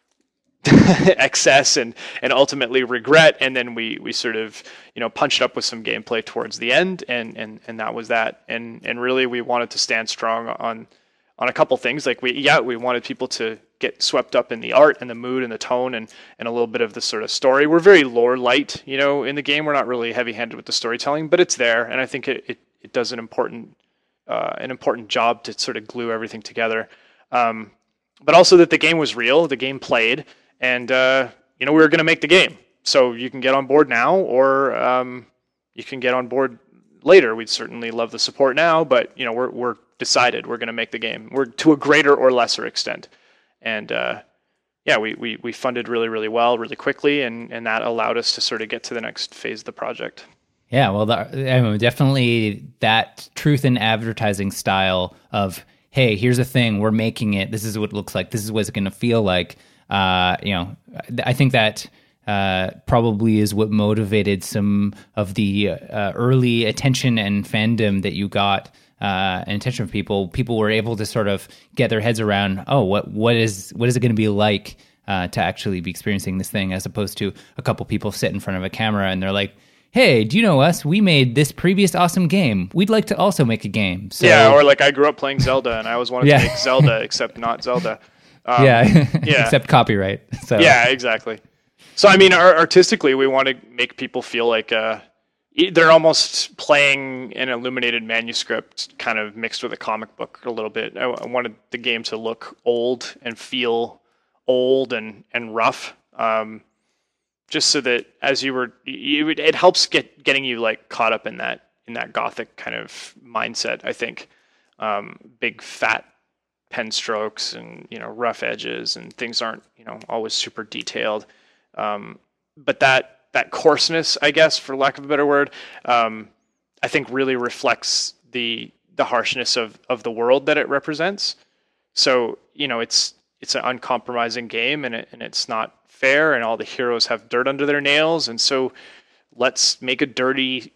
excess and and ultimately regret, and then we we sort of, you know, punched up with some gameplay towards the end, and and and that was that. And and really we wanted to stand strong on on a couple things. Like we yeah we wanted people to get swept up in the art and the mood and the tone and and a little bit of the sort of story. We're very lore light, you know, in the game. We're not really heavy handed with the storytelling, but it's there, and I think it it, it does an important uh, an important job to sort of glue everything together. Um, but also that the game was real, the game played. And, uh, you know, we were going to make the game. So you can get on board now, or um, you can get on board later. We'd certainly love the support now, but, you know, we're we're decided we're going to make the game. We're to a greater or lesser extent. And, uh, yeah, we, we, we funded really, really well, really quickly, and, and that allowed us to sort of get to the next phase of the project. Yeah, well, the, I mean, definitely that truth in advertising style of, hey, here's a thing, we're making it, this is what it looks like, this is what it's going to feel like. Uh, you know, I think that uh, probably is what motivated some of the uh, early attention and fandom that you got, uh, and attention from people. People were able to sort of get their heads around, oh, what what is what is it going to be like uh, to actually be experiencing this thing, as opposed to a couple people sit in front of a camera and they're like, hey, do you know us? We made this previous awesome game. We'd like to also make a game. So, yeah, or like I grew up playing Zelda and I always wanted yeah. to make Zelda, except not Zelda. Um, yeah. yeah, except copyright. So yeah, exactly. So I mean, artistically, we want to make people feel like uh, they're almost playing an illuminated manuscript, kind of mixed with a comic book a little bit. I, I wanted the game to look old and feel old and and rough, um, just so that as you were, you, it helps get getting you like caught up in that in that gothic kind of mindset. I think um, big fat pen strokes and, you know, rough edges, and things aren't, you know, always super detailed. Um, but that, that coarseness, I guess, for lack of a better word, um, I think really reflects the, the harshness of, of the world that it represents. So, you know, it's, it's an uncompromising game, and it, and it's not fair, and all the heroes have dirt under their nails. And so let's make a dirty,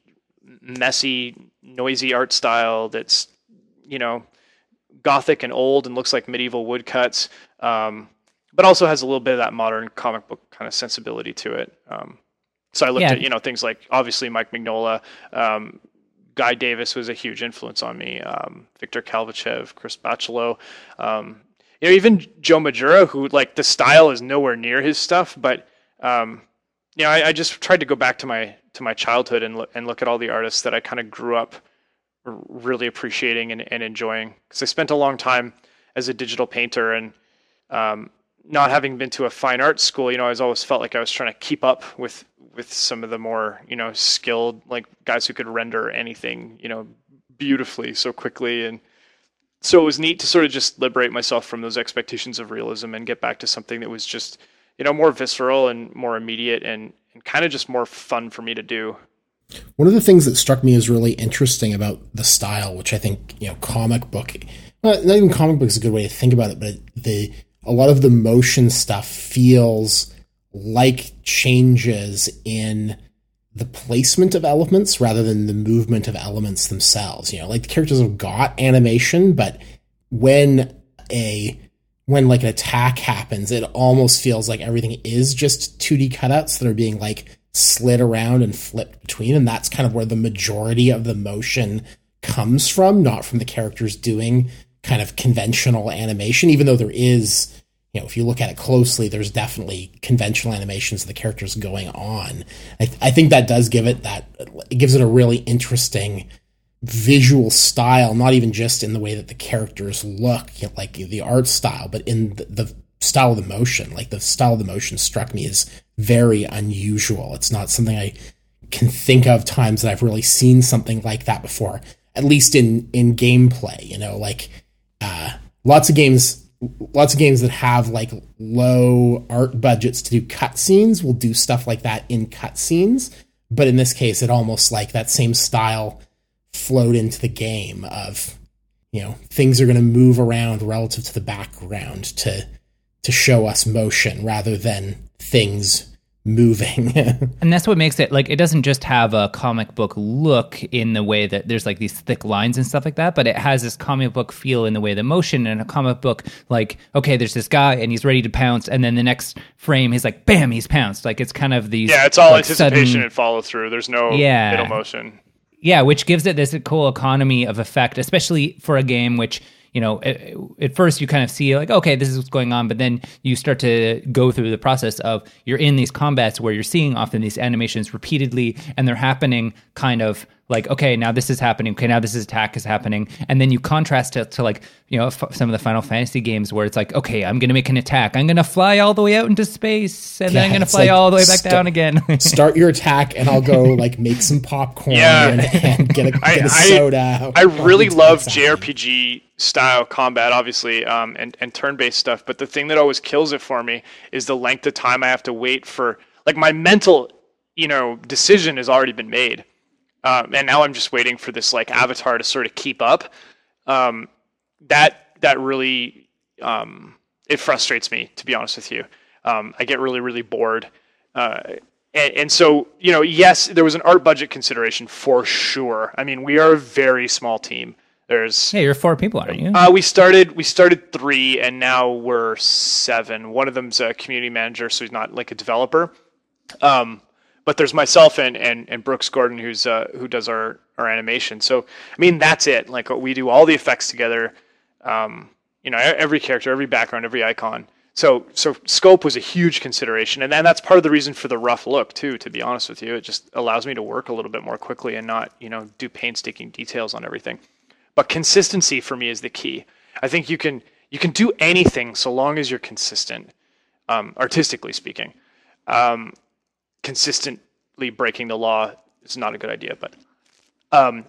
messy, noisy art style that's, you know, gothic and old and looks like medieval woodcuts, um, but also has a little bit of that modern comic book kind of sensibility to it. Um, so I looked yeah. at, you know, things like obviously Mike Mignola, um, Guy Davis was a huge influence on me, um, Victor Kalvachev, Chris Bachalo, um, you know, even Joe Majura, who like the style is nowhere near his stuff, but um, you know, I, I just tried to go back to my to my childhood and look and look at all the artists that I kind of grew up really appreciating and, and enjoying, because I spent a long time as a digital painter, and um, not having been to a fine arts school, you know, I was always felt like I was trying to keep up with, with some of the more, you know, skilled, like guys who could render anything, you know, beautifully so quickly. And so it was neat to sort of just liberate myself from those expectations of realism and get back to something that was just, you know, more visceral and more immediate, and, and kind of just more fun for me to do. One of the things that struck me as really interesting about the style, which I think, you know, comic book, well, not even comic book is a good way to think about it, but the a lot of the motion stuff feels like changes in the placement of elements rather than the movement of elements themselves. You know, like the characters have got animation, but when a when like an attack happens, it almost feels like everything is just two D cutouts that are being like slid around and flipped between, and that's kind of where the majority of the motion comes from, not from the characters doing kind of conventional animation, even though there is, you know, if you look at it closely, there's definitely conventional animations of the characters going on. I, th- I think that does give it that, it gives it a really interesting visual style, not even just in the way that the characters look, you know, like the art style, but in the, the style of the motion. Like the style of the motion struck me as very unusual. It's not something I can think of times that I've really seen something like that before, at least in, in gameplay, you know, like, uh, lots of games, lots of games that have like low art budgets to do cutscenes will do stuff like that in cutscenes. But in this case, it almost like that same style flowed into the game of, you know, things are going to move around relative to the background to, to show us motion rather than things moving. And that's what makes it, like, it doesn't just have a comic book look in the way that there's like these thick lines and stuff like that, but it has this comic book feel in the way the motion in a comic book, like, okay, there's this guy and he's ready to pounce, and then the next frame he's like, bam, he's pounced. Like, it's kind of these, yeah, it's all like, anticipation sudden, and follow through. There's no yeah. middle motion. Yeah, which gives it this cool economy of effect, especially for a game which, you know, at, at first you kind of see like, okay, this is what's going on, but then you start to go through the process of you're in these combats where you're seeing often these animations repeatedly, and they're happening kind of like, okay, now this is happening. Okay, now this is attack is happening. And then you contrast it to like, you know, f- some of the Final Fantasy games where it's like, okay, I'm going to make an attack. I'm going to fly all the way out into space, and Yeah, then I'm going to it's fly like all the way back st- down again. Start your attack and I'll go like make some popcorn Yeah. and, and get a, get I- a I- soda. I really It's love exciting. J R P G style combat, obviously, um, and, and turn-based stuff. But the thing that always kills it for me is the length of time I have to wait for, like, my mental, you know, decision has already been made. Um, and now I'm just waiting for this like avatar to sort of keep up. Um, that, that really, um, it frustrates me, to be honest with you. Um, I get really, really bored. Uh, And, and so, you know, yes, there was an art budget consideration for sure. I mean, we are a very small team. There's Yeah, you're four people, aren't you? uh, we started we started three, and now we're seven. One of them's a community manager, so he's not like a developer. Um, but there's myself and and, and Brooks Gordon, who's uh, who does our our animation. So I mean, that's it. Like we do all the effects together. Um, you know, every character, every background, every icon. So, so scope was a huge consideration, and then that's part of the reason for the rough look too. To be honest with you, it just allows me to work a little bit more quickly and not, you know, do painstaking details on everything. But consistency for me is the key. I think you can you can do anything so long as you're consistent, um, artistically speaking. Um, consistently breaking the law is not a good idea, but um,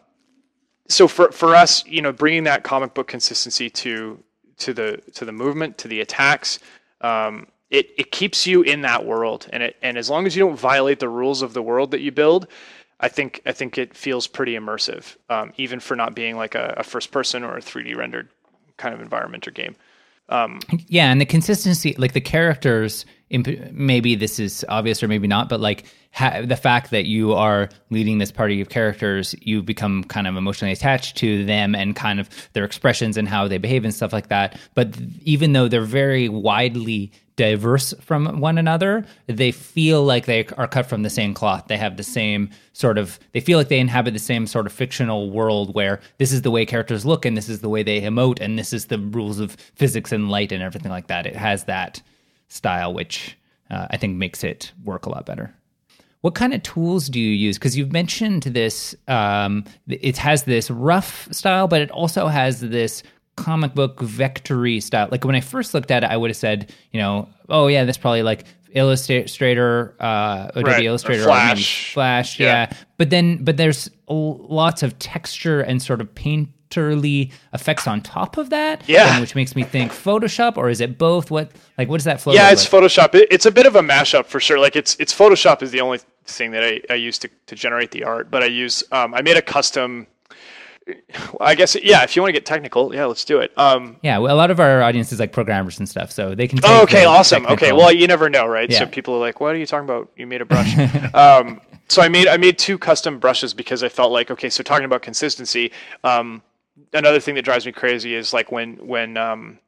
so for for us, you know, bringing that comic book consistency to to the to the movement, to the attacks. Um, it, it keeps you in that world, and it and as long as you don't violate the rules of the world that you build, I think I think it feels pretty immersive, um, even for not being like a, a first person or a three D rendered kind of environment or game. Um, Yeah, and the consistency, like the characters, imp- maybe this is obvious or maybe not, but like ha- the fact that you are leading this party of characters, you become kind of emotionally attached to them and kind of their expressions and how they behave and stuff like that. But th- even though they're very widely diverse from one another, they feel like they are cut from the same cloth. They have the same sort of, they feel like they inhabit the same sort of fictional world where this is the way characters look and this is the way they emote and this is the rules of physics and light and everything like that. It has that style, which uh, I think makes it work a lot better. What kind of tools do you use? Because you've mentioned this, um, it has this rough style, but it also has this comic book vectory style. Like when I first looked at it, I would have said, you know, oh yeah, that's probably like Illustrator, uh, Adobe Right, or Illustrator, Flash. or maybe Flash, yeah. Yeah. But then, but there's l- lots of texture and sort of painterly effects on top of that. Yeah. and which makes me think Photoshop, or is it both? What, like, what does that flow? yeah, look it's like? Photoshop. It, it's a bit of a mashup for sure. Like it's it's Photoshop is the only thing that I, I use to, to generate the art, but I use um, I made a custom I guess, yeah, if you want to get technical, yeah, let's do it. Um, Yeah, well, a lot of our audience is like programmers and stuff, so they can. Take oh, okay, the awesome. technical- Okay, well, you never know, right? Yeah. So people are like, "What are you talking about? You made a brush." um, so I made I made two custom brushes because I felt like, okay, so talking about consistency, um, another thing that drives me crazy is like when when um,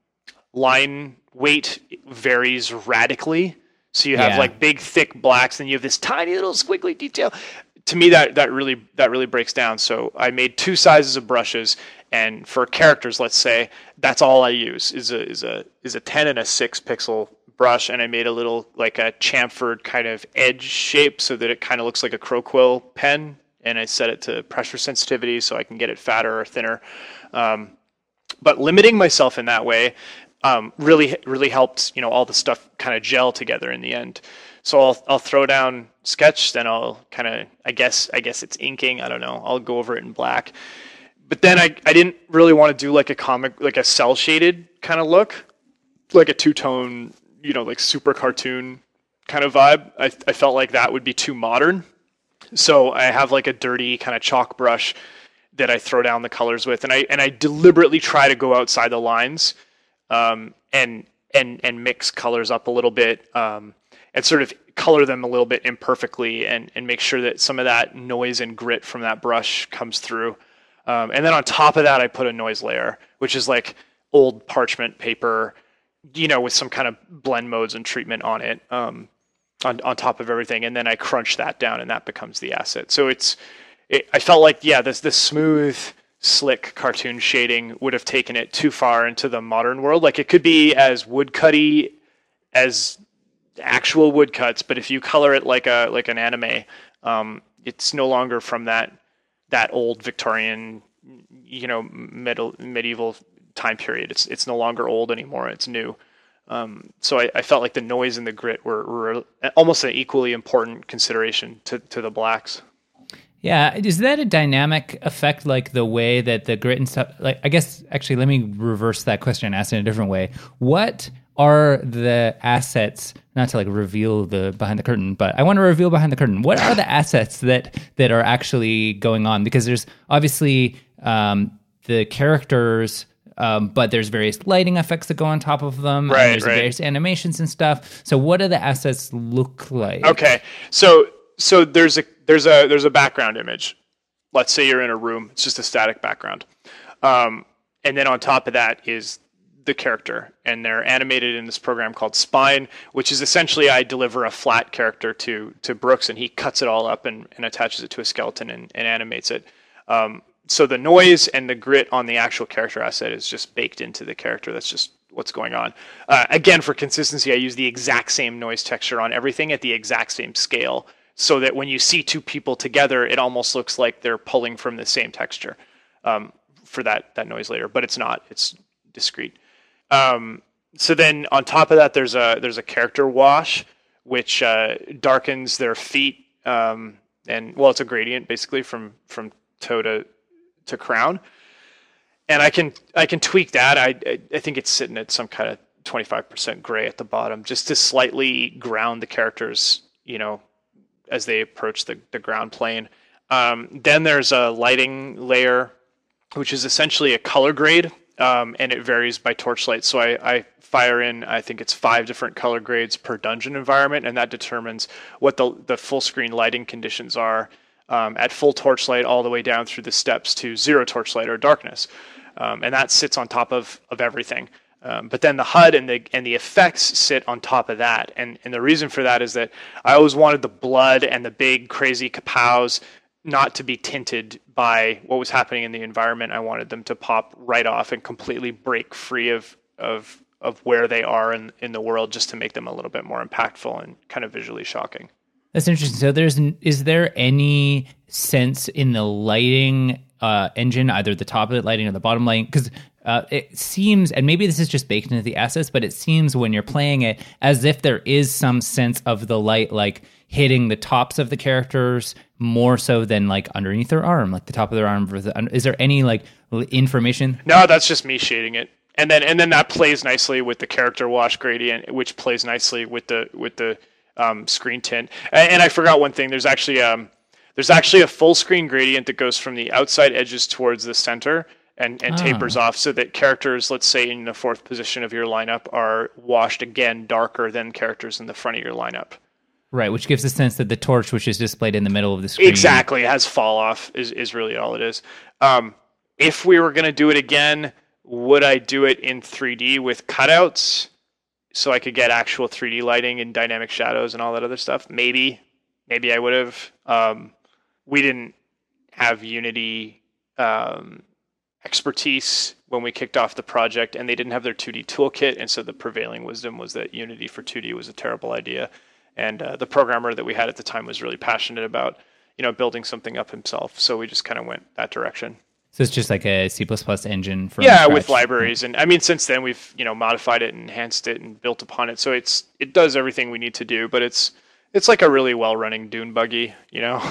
line weight varies radically. So you have Yeah. like big, thick blacks, and you have this tiny little squiggly detail. To me, that that really that really breaks down. So I made two sizes of brushes, and for characters, let's say, that's all I use is a is a is a ten and a six pixel brush, and I made a little like a chamfered kind of edge shape so that it kind of looks like a crow quill pen, and I set it to pressure sensitivity so I can get it fatter or thinner. Um, but limiting myself in that way um, really really helped, you know, all the stuff kind of gel together in the end. So I'll I'll throw down sketch, then I'll kind of I guess I guess it's inking. I don't know. I'll go over it in black. But then I, I didn't really want to do like a comic like a cell shaded kind of look, like a two tone, you know, like super cartoon kind of vibe. I I felt like that would be too modern. So I have like a dirty kind of chalk brush that I throw down the colors with, and I and I deliberately try to go outside the lines, um, and and and mix colors up a little bit. Um, and sort of color them a little bit imperfectly and, and make sure that some of that noise and grit from that brush comes through. Um, and then on top of that, I put a noise layer, which is like old parchment paper, you know, with some kind of blend modes and treatment on it, um, on, on top of everything. And then I crunch that down and that becomes the asset. So it's, it, I felt like, yeah, this, this smooth, slick cartoon shading would have taken it too far into the modern world. Like it could be as woodcutty as actual woodcuts, but if you color it like a like an anime, um, it's no longer from that that old Victorian, you know, middle medieval time period. It's it's no longer old anymore. It's new. Um, so I, I felt like the noise and the grit were, were almost an equally important consideration to to the blacks. Yeah, is that a dynamic effect, like the way that the grit and stuff? Like, I guess actually, let me reverse that question and ask it in a different way. What are the assets? Not to like reveal the behind the curtain, but I want to reveal behind the curtain. What are the assets that that are actually going on? Because there's obviously um, the characters, um, but there's various lighting effects that go on top of them. Right, and there's right. various animations and stuff. So, what do the assets look like? Okay, so so there's a there's a there's a background image. Let's say you're in a room; it's just a static background, um, and then on top of that is the character, and they're animated in this program called Spine, which is essentially I deliver a flat character to to Brooks, and he cuts it all up and, and attaches it to a skeleton and, and animates it. Um, so the noise and the grit on the actual character asset is just baked into the character. That's just what's going on. Uh, again, for consistency, I use the exact same noise texture on everything at the exact same scale, so that when you see two people together, it almost looks like they're pulling from the same texture um, for that that noise layer, but it's not. It's discrete. Um, so then on top of that, there's a there's a character wash, which uh, darkens their feet, um, and well, it's a gradient basically from from toe to to crown, and I can I can tweak that. I I, I think it's sitting at some kind of twenty-five percent gray at the bottom, just to slightly ground the characters, you know, as they approach the the ground plane. Um, then there's a lighting layer, which is essentially a color grade. Um, and it varies by torchlight. So I, I fire in, I think it's five different color grades per dungeon environment, and that determines what the the full screen lighting conditions are um, at full torchlight all the way down through the steps to zero torchlight or darkness. Um, and that sits on top of, of everything. Um, but then the H U D and the and the effects sit on top of that. And and the reason for that is that I always wanted the blood and the big crazy kapows not to be tinted by what was happening in the environment. I wanted them to pop right off and completely break free of of of where they are in, in the world, just to make them a little bit more impactful and kind of visually shocking. That's interesting. So there's is there any sense in the lighting uh, engine, either the top of it lighting or the bottom lighting? Because uh, it seems, and maybe this is just baked into the assets, but it seems when you're playing it as if there is some sense of the light like hitting the tops of the characters more so than like underneath their arm, like the top of their arm. Is there any like information? No, that's just me shading it. And then and then that plays nicely with the character wash gradient, which plays nicely with the with the um, screen tint. And, and I forgot one thing. There's actually um, There's actually a full screen gradient that goes from the outside edges towards the center and, and Ah. tapers off so that characters, let's say in the fourth position of your lineup, are washed again darker than characters in the front of your lineup. Right, which gives a sense that the torch, which is displayed in the middle of the screen, Exactly, it has fall off is, is really all it is. Um, if we were going to do it again, would I do it in three D with cutouts so I could get actual three D lighting and dynamic shadows and all that other stuff? Maybe. Maybe I would have. Um, we didn't have Unity um, expertise when we kicked off the project, and they didn't have their two D toolkit, and so the prevailing wisdom was that Unity for two D was a terrible idea. And uh, the programmer that we had at the time was really passionate about, you know, building something up himself. So we just kind of went that direction. So it's just like a C plus plus engine from yeah, scratch. with libraries. And I mean, since then we've, you know, modified it and enhanced it and built upon it. So it's it does everything we need to do, but it's it's like a really well-running Dune buggy, you know?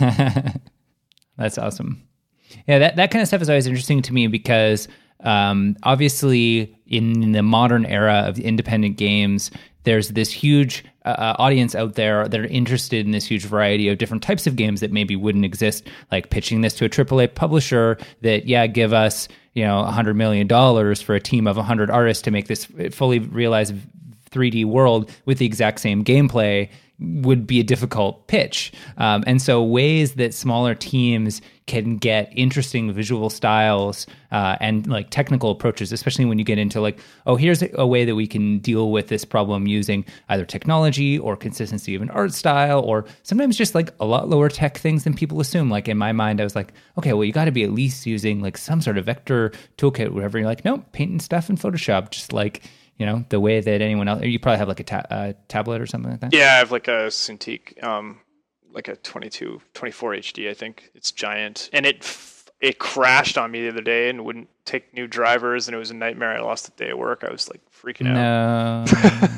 That's awesome. Yeah, that, that kind of stuff is always interesting to me because um, obviously in the modern era of independent games, there's this huge uh, audience out there that are interested in this huge variety of different types of games that maybe wouldn't exist, like pitching this to a triple A publisher that, yeah, give us, you know, one hundred million dollars for a team of one hundred artists to make this fully realized three D world with the exact same gameplay would be a difficult pitch. Um, and so ways that smaller teams can get interesting visual styles uh, and like technical approaches, especially when you get into like, oh, here's a, a way that we can deal with this problem using either technology or consistency of an art style, or sometimes just like a lot lower tech things than people assume. Like in my mind, I was like, okay, well, you got to be at least using like some sort of vector toolkit, whatever. You're like, nope, painting stuff in Photoshop, just like, you know, the way that anyone else, you probably have like a ta- uh, tablet or something like that. Yeah, I have like a Cintiq, um, like a twenty-two, twenty-four H D, I think. It's giant. And it f- it crashed on me the other day and wouldn't take new drivers, and it was a nightmare. I lost a day at work. I was like freaking out.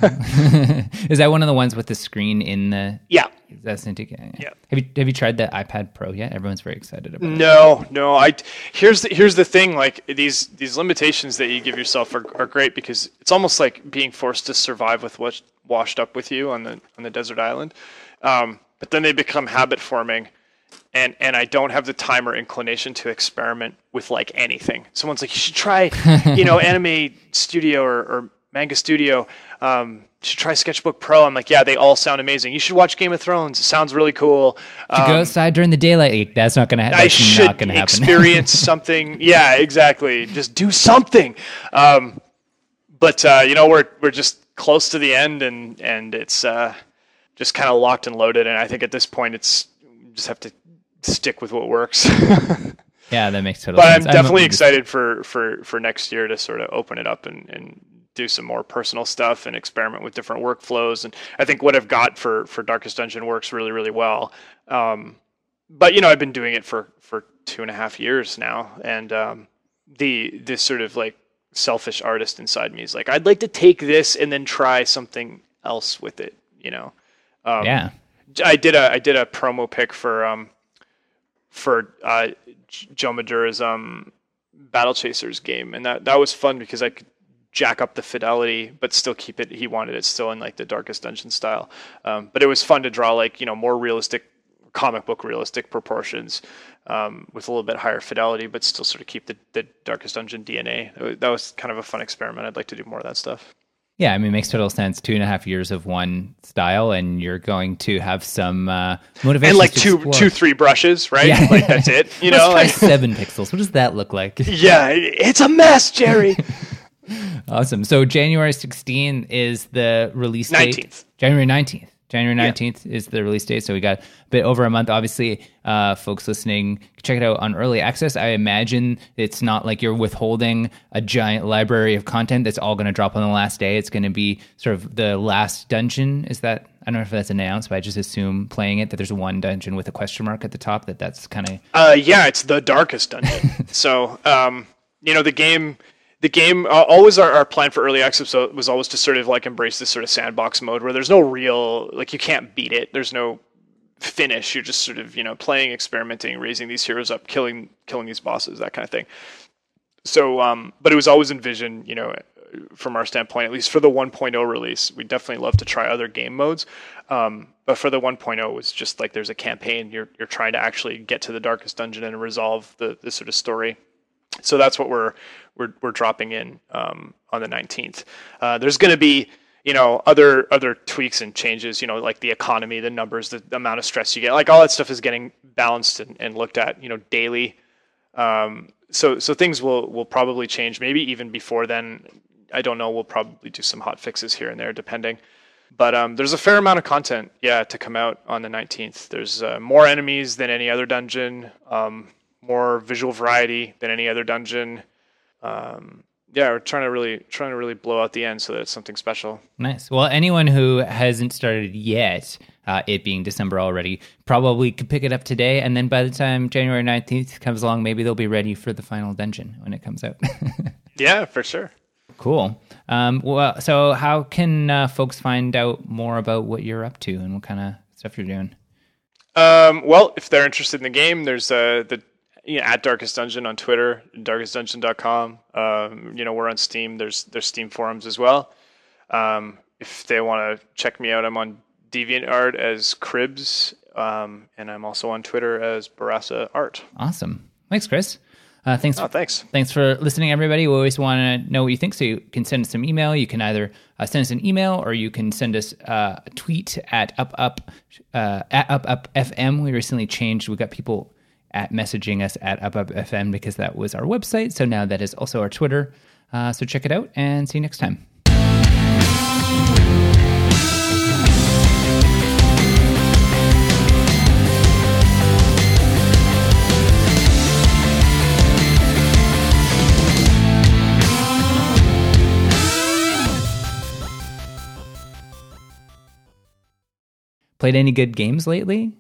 No. Is that one of the ones with the screen in the... Yeah. That's Cintiq. Yeah. Yeah. Have you have you tried the iPad Pro yet? Everyone's very excited about it. No, no. I here's the here's the thing. Like these these limitations that you give yourself are, are great because it's almost like being forced to survive with what's washed up with you on the on the desert island. Um, but then they become habit forming, and and I don't have the time or inclination to experiment with like anything. Someone's like, you should try, you know, Anime Studio or, or Manga Studio. Um, you should try Sketchbook Pro. I'm like, yeah, they all sound amazing. You should watch Game of Thrones. It sounds really cool. To um, go outside during the daylight, like, that's not going to happen. I That's should not going to happen. experience something. Yeah, exactly. Just do something. Um, but uh, you know, we're we're just close to the end, and and it's uh, just kind of locked and loaded. And I think at this point, it's you just have to stick with what works. Yeah, that makes total But sense. I'm definitely I'm- excited for, for, for next year to sort of open it up and, and do some more personal stuff and experiment with different workflows. And I think what I've got for, for Darkest Dungeon works really, really well. Um, but, you know, I've been doing it for, for two and a half years now. And um, the this sort of like selfish artist inside me is like, I'd like to take this and then try something else with it, you know? Um, Yeah. I did a I did a promo pic for um for uh, Joe Madura's um Battle Chasers game, and that that was fun because I could jack up the fidelity but still keep it. He wanted it still in like the Darkest Dungeon style, um, but it was fun to draw like you know more realistic comic book realistic proportions um, with a little bit higher fidelity, but still sort of keep the, the Darkest Dungeon D N A. That was kind of a fun experiment. I'd like to do more of that stuff. Yeah, I mean, it makes total sense. Two and a half years of one style, and you're going to have some uh, motivation. And like to two, explore. two, three brushes, right? Yeah. Like that's it. You Let's know, try like, seven pixels. What does that look like? yeah, it's a mess, Jerry. Awesome. So January sixteenth is the release date. nineteenth. January nineteenth. January nineteenth is the release date. So we got a bit over a month. Obviously, uh, folks listening, check it out on early access. I imagine it's not like you're withholding a giant library of content that's all going to drop on the last day. It's going to be sort of the last dungeon. Is that, I don't know if that's announced, but I just assume playing it that there's one dungeon with a question mark at the top, that that's kind of... Uh, yeah, it's the Darkest Dungeon. so, um, you know, the game... The game, uh, always our, our plan for early access was always to sort of like embrace this sort of sandbox mode where there's no real, like you can't beat it. There's no finish. You're just sort of, you know, playing, experimenting, raising these heroes up, killing, killing these bosses, that kind of thing. So, um, but it was always envisioned, you know, from our standpoint, at least for the one point oh release, we definitely love to try other game modes. Um, but But for the one point oh, it was just like there's a campaign. You're you're trying to actually get to the darkest dungeon and resolve the this sort of story. So that's what we're we're we're dropping in um, on the nineteenth. Uh, there's going to be you know other other tweaks and changes. You know, like the economy, the numbers, the, the amount of stress you get. Like all that stuff is getting balanced and, and looked at. You know, daily. Um, so so things will will probably change. Maybe even before then. I don't know. We'll probably do some hot fixes here and there, depending. But um, there's a fair amount of content, yeah, to come out on the nineteenth. There's uh, more enemies than any other dungeon, um, more visual variety than any other dungeon. Um, yeah, we're trying to really trying to really blow out the end so that it's something special. Nice. Well, anyone who hasn't started yet, uh, it being December already, probably could pick it up today, and then by the time January nineteenth comes along, maybe they'll be ready for the final dungeon when it comes out. Yeah, for sure. Cool. Um, well, so how can uh, folks find out more about what you're up to and what kind of stuff you're doing? Um, well, if they're interested in the game, there's uh, the you know, at Darkest Dungeon on Twitter, darkest dungeon dot com. Um, you know, we're on Steam. There's there's Steam forums as well. Um, if they want to check me out, I'm on DeviantArt as Cribs, um, and I'm also on Twitter as Barassa Art. Awesome. Thanks, Chris. Uh, thanks. Oh, thanks. Thanks for listening, everybody. We always want to know what you think, so you can send us some email. You can either uh, send us an email or you can send us uh, a tweet at up up uh, at up up F M. We recently changed. We got people at messaging us at up up F M because that was our website. So now that is also our Twitter. Uh, so check it out and see you next time. Played any good games lately?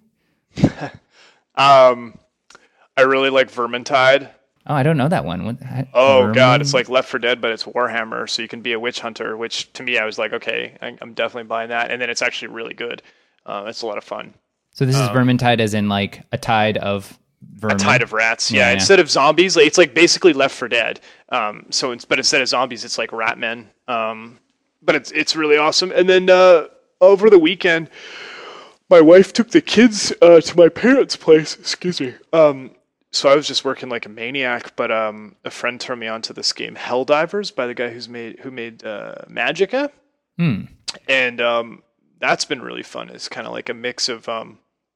um, I really like Vermintide. Oh, I don't know that one. What, oh Vermin? God, it's like Left four Dead, but it's Warhammer, so you can be a witch hunter. Which to me, I was like, okay, I, I'm definitely buying that. And then it's actually really good. Uh, it's a lot of fun. So this is um, Vermintide, as in like a tide of vermin. A tide of rats. Yeah, yeah, instead of zombies, like, it's like basically Left four Dead. Um, so it's, but instead of zombies, it's like rat men. Um, but it's it's really awesome. And then uh, over the weekend, my wife took the kids uh, to my parents' place. Excuse me. Um, so I was just working like a maniac, but um, a friend turned me on to this game, Helldivers, by the guy who's made who made uh, Magicka, hmm. and um, that's been really fun. It's kind of like a mix of, um,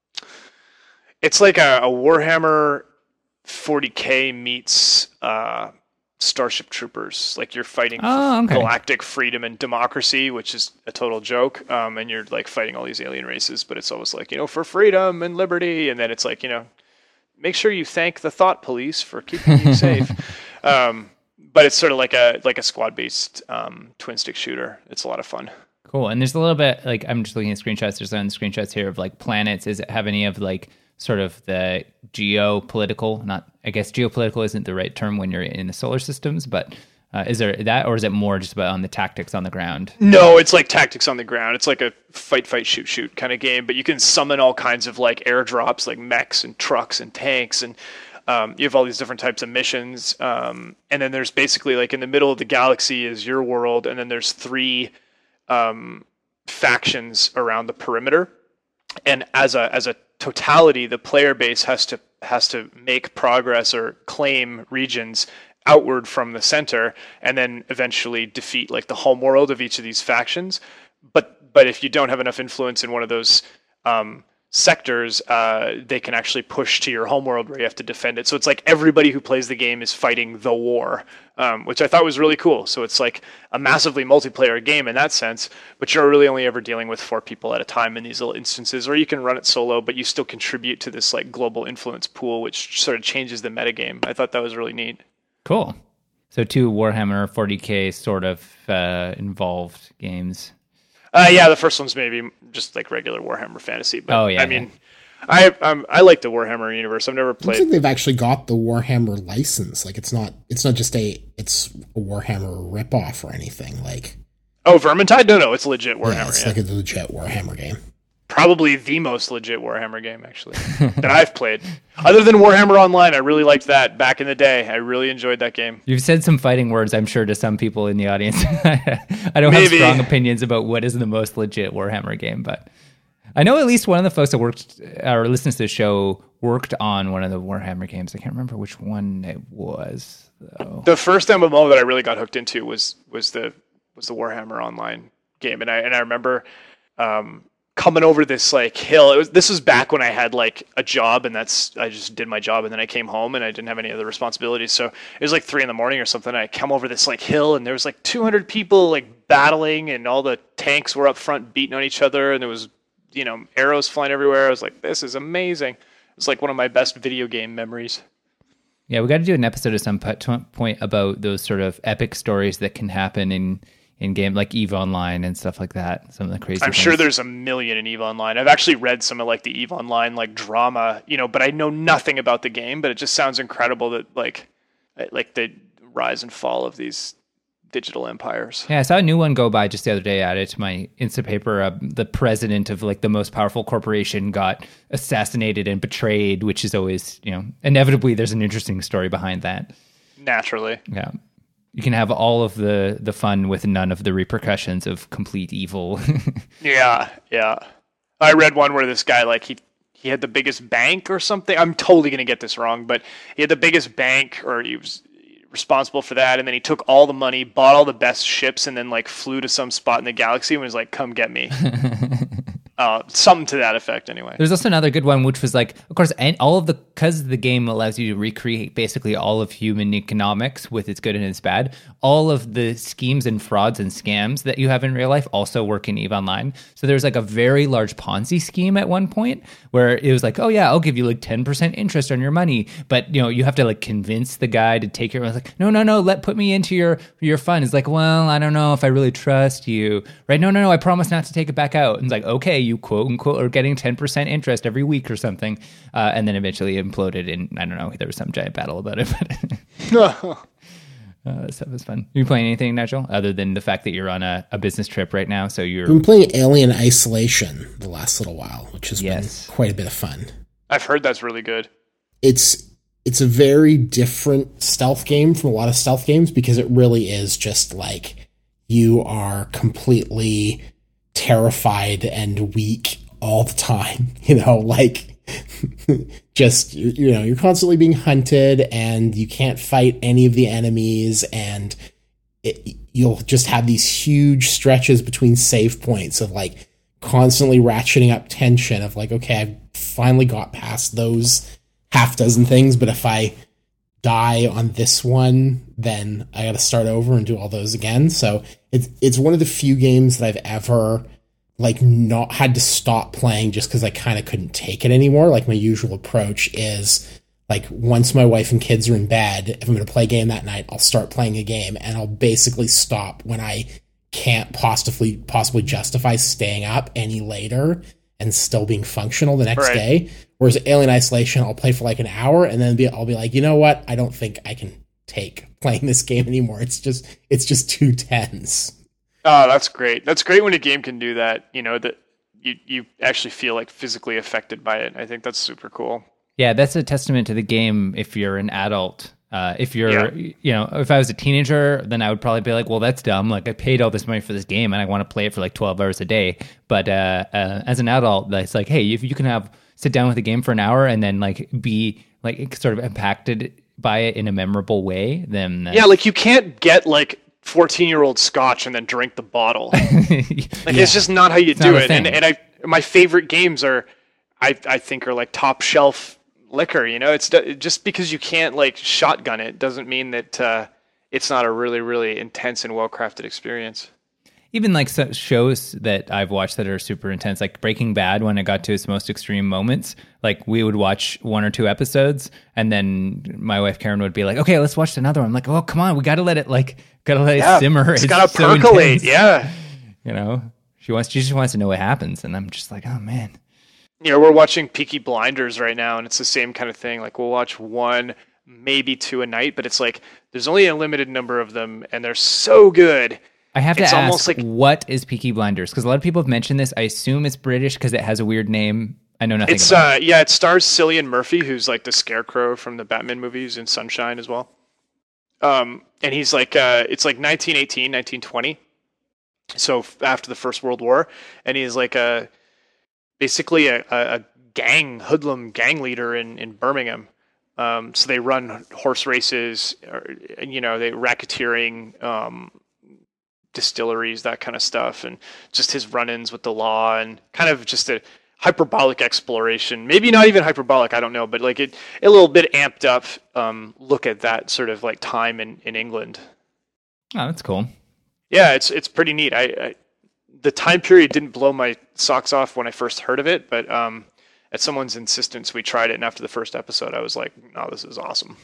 it's like a, a Warhammer forty K meets uh, Starship Troopers. Like you're fighting oh, for okay. galactic freedom and democracy, which is a total joke. Um, and you're like fighting all these alien races, but it's always like, you know, for freedom and liberty. And then it's like, you know, make sure you thank the Thought Police for keeping you safe. Um, but it's sort of like a like a squad-based um, twin stick shooter. It's a lot of fun. Cool. And there's a little bit like I'm just looking at screenshots. There's some screenshots here of like planets. Does it have any of like sort of the geopolitical? Not, I guess geopolitical isn't the right term when you're in the solar systems, but uh, is there that, or is it more just about on the tactics on the ground? No, it's like tactics on the ground. It's like a fight, fight, shoot, shoot kind of game. But you can summon all kinds of like airdrops, like mechs and trucks and tanks, and um, you have all these different types of missions. Um, and then there's basically like in the middle of the galaxy is your world, and then there's three um, factions around the perimeter. And as a as a totality, the player base has to has to make progress or claim regions outward from the center, and then eventually defeat like the home world of each of these factions. But but if you don't have enough influence in one of those um, sectors, uh, they can actually push to your home world where you have to defend it. So it's like everybody who plays the game is fighting the war, um, which I thought was really cool. So it's like a massively multiplayer game in that sense, but you're really only ever dealing with four people at a time in these little instances, or you can run it solo, but you still contribute to this like global influence pool, which sort of changes the metagame. I thought that was really neat. Cool. So two Warhammer forty K sort of uh, involved games. Uh, yeah, the first one's maybe just like regular Warhammer Fantasy. But, oh yeah. I mean, I um, I like the Warhammer universe. I've never played. I think they've actually got the Warhammer license. Like it's not it's not just a it's a Warhammer ripoff or anything. Like oh, Vermintide? No, no, it's legit Warhammer. Yeah, it's yeah. like a legit Warhammer game. Probably the most legit Warhammer game, actually, that I've played. Other than Warhammer Online, I really liked that back in the day. I really enjoyed that game. You've said some fighting words, I'm sure, to some people in the audience. I don't Maybe. have strong opinions about what is the most legit Warhammer game, but I know at least one of the folks that worked or listens to the show worked on one of the Warhammer games. I can't remember which one it was, though. The first M M O that I really got hooked into was was the was the Warhammer Online game, and I and I remember um, coming over this like hill. It was this was back when I had like a job, and that's I just did my job, and then I came home and I didn't have any other responsibilities. So it was like three in the morning or something. And I come over this like hill, and there was like two hundred people like battling, and all the tanks were up front beating on each other, and there was you know arrows flying everywhere. I was like, this is amazing. It's like one of my best video game memories. Yeah, we got to do an episode at some point about those sort of epic stories that can happen in, in game, like EVE Online and stuff like that. Some of the crazy I'm things. sure there's a million in EVE Online. I've actually read some of like the EVE Online like drama, you know, but I know nothing about the game. But it just sounds incredible that like like the rise and fall of these digital empires. Yeah, I saw a new one go by just the other day. I added to my Instapaper. Uh, the president of like the most powerful corporation got assassinated and betrayed, which is always, you know, inevitably there's an interesting story behind that. Naturally. Yeah. You can have all of the the fun with none of the repercussions of complete evil. yeah, yeah. I read one where this guy like he he had the biggest bank or something. I'm totally going to get this wrong, but he had the biggest bank, or he was responsible for that, and then he took all the money, bought all the best ships, and then like flew to some spot in the galaxy and was like, come get me. uh, something to that effect anyway. There's also another good one, which was like, of course, and all of the, because the game allows you to recreate basically all of human economics with its good and its bad, all of the schemes and frauds and scams that you have in real life also work in EVE Online. So there's like a very large Ponzi scheme at one point where it was like, oh yeah, I'll give you like ten percent interest on your money, but you know, you have to like convince the guy to take your, I was like, no, no, no, let, put me into your, your fund. It's like, well, I don't know if I really trust you, right? No, no, no, I promise not to take it back out. And it's like, okay, you quote unquote are getting ten percent interest every week or something. Uh, and then eventually imploded in, I don't know, there was some giant battle about it, but uh, that stuff was fun. Are you playing anything, Nigel, other than the fact that you're on a, a business trip right now? So you're I've been playing Alien Isolation the last little while, which has yes. been quite a bit of fun. I've heard that's really good. It's it's a very different stealth game from a lot of stealth games because it really is just like you are completely terrified and weak all the time. You know, like just, you, you know, you're constantly being hunted and you can't fight any of the enemies, and it, you'll just have these huge stretches between save points of like constantly ratcheting up tension of like, okay, I've finally got past those half dozen things, but if I die on this one, then I got to start over and do all those again. So it's it's one of the few games that I've ever like not had to stop playing just because I kind of couldn't take it anymore. Like my usual approach is like once my wife and kids are in bed, if I'm going to play a game that night, I'll start playing a game, and I'll basically stop when I can't possibly possibly justify staying up any later and still being functional the next right. day. Whereas Alien Isolation, I'll play for like an hour and then be, I'll be like, you know what? I don't think I can take playing this game anymore. It's just, it's just too tense. Oh, that's great. That's great when a game can do that, you know, that you, you actually feel like physically affected by it. I think that's super cool. Yeah, that's a testament to the game if you're an adult. Uh, if you're, yeah. you know, if I was a teenager, then I would probably be like, well, that's dumb. Like, I paid all this money for this game and I want to play it for like twelve hours a day. But uh, uh, as an adult, it's like, hey, if you can have sit down with a game for an hour and then like be like sort of impacted by it in a memorable way, then... Uh, yeah, like you can't get like fourteen-year-old scotch and then drink the bottle. Like, yeah. It's just not how you it's do it. And, and I, my favorite games are, I, I think, are like top shelf liquor. You know, it's just because you can't like shotgun it doesn't mean that uh, it's not a really, really intense and well-crafted experience. Even like shows that I've watched that are super intense, like Breaking Bad, when it got to its most extreme moments, like we would watch one or two episodes, and then my wife Karen would be like, "Okay, let's watch another one." I'm like, "Oh, come on, we got to let it like, got to let yeah, it simmer. It's, it's got to so percolate." Intense. Yeah, you know, she wants, she just wants to know what happens, and I'm just like, "Oh man." You know, we're watching Peaky Blinders right now, and it's the same kind of thing. Like we'll watch one, maybe two a night, but it's like there's only a limited number of them, and they're so good. I have to it's ask, almost like, what is Peaky Blinders? Because a lot of people have mentioned this. I assume it's British because it has a weird name. I know nothing it's, about uh, it. Yeah, it stars Cillian Murphy, who's like the Scarecrow from the Batman movies and Sunshine as well. Um, and he's like, uh, it's like nineteen eighteen, nineteen twenty. So after the First World War. And he's like a, basically a, a, a gang hoodlum gang leader in in Birmingham. Um, so they run horse races, or, you know, they racketeering, um, distilleries, that kind of stuff, and just his run-ins with the law, and kind of just a hyperbolic exploration. Maybe not even hyperbolic, I don't know, but like it a little bit amped up um, look at that sort of like time in, in England. Oh, that's cool. Yeah, it's it's pretty neat. I, I the time period didn't blow my socks off when I first heard of it, but um, at someone's insistence, we tried it, and after the first episode, I was like, "No, this is awesome."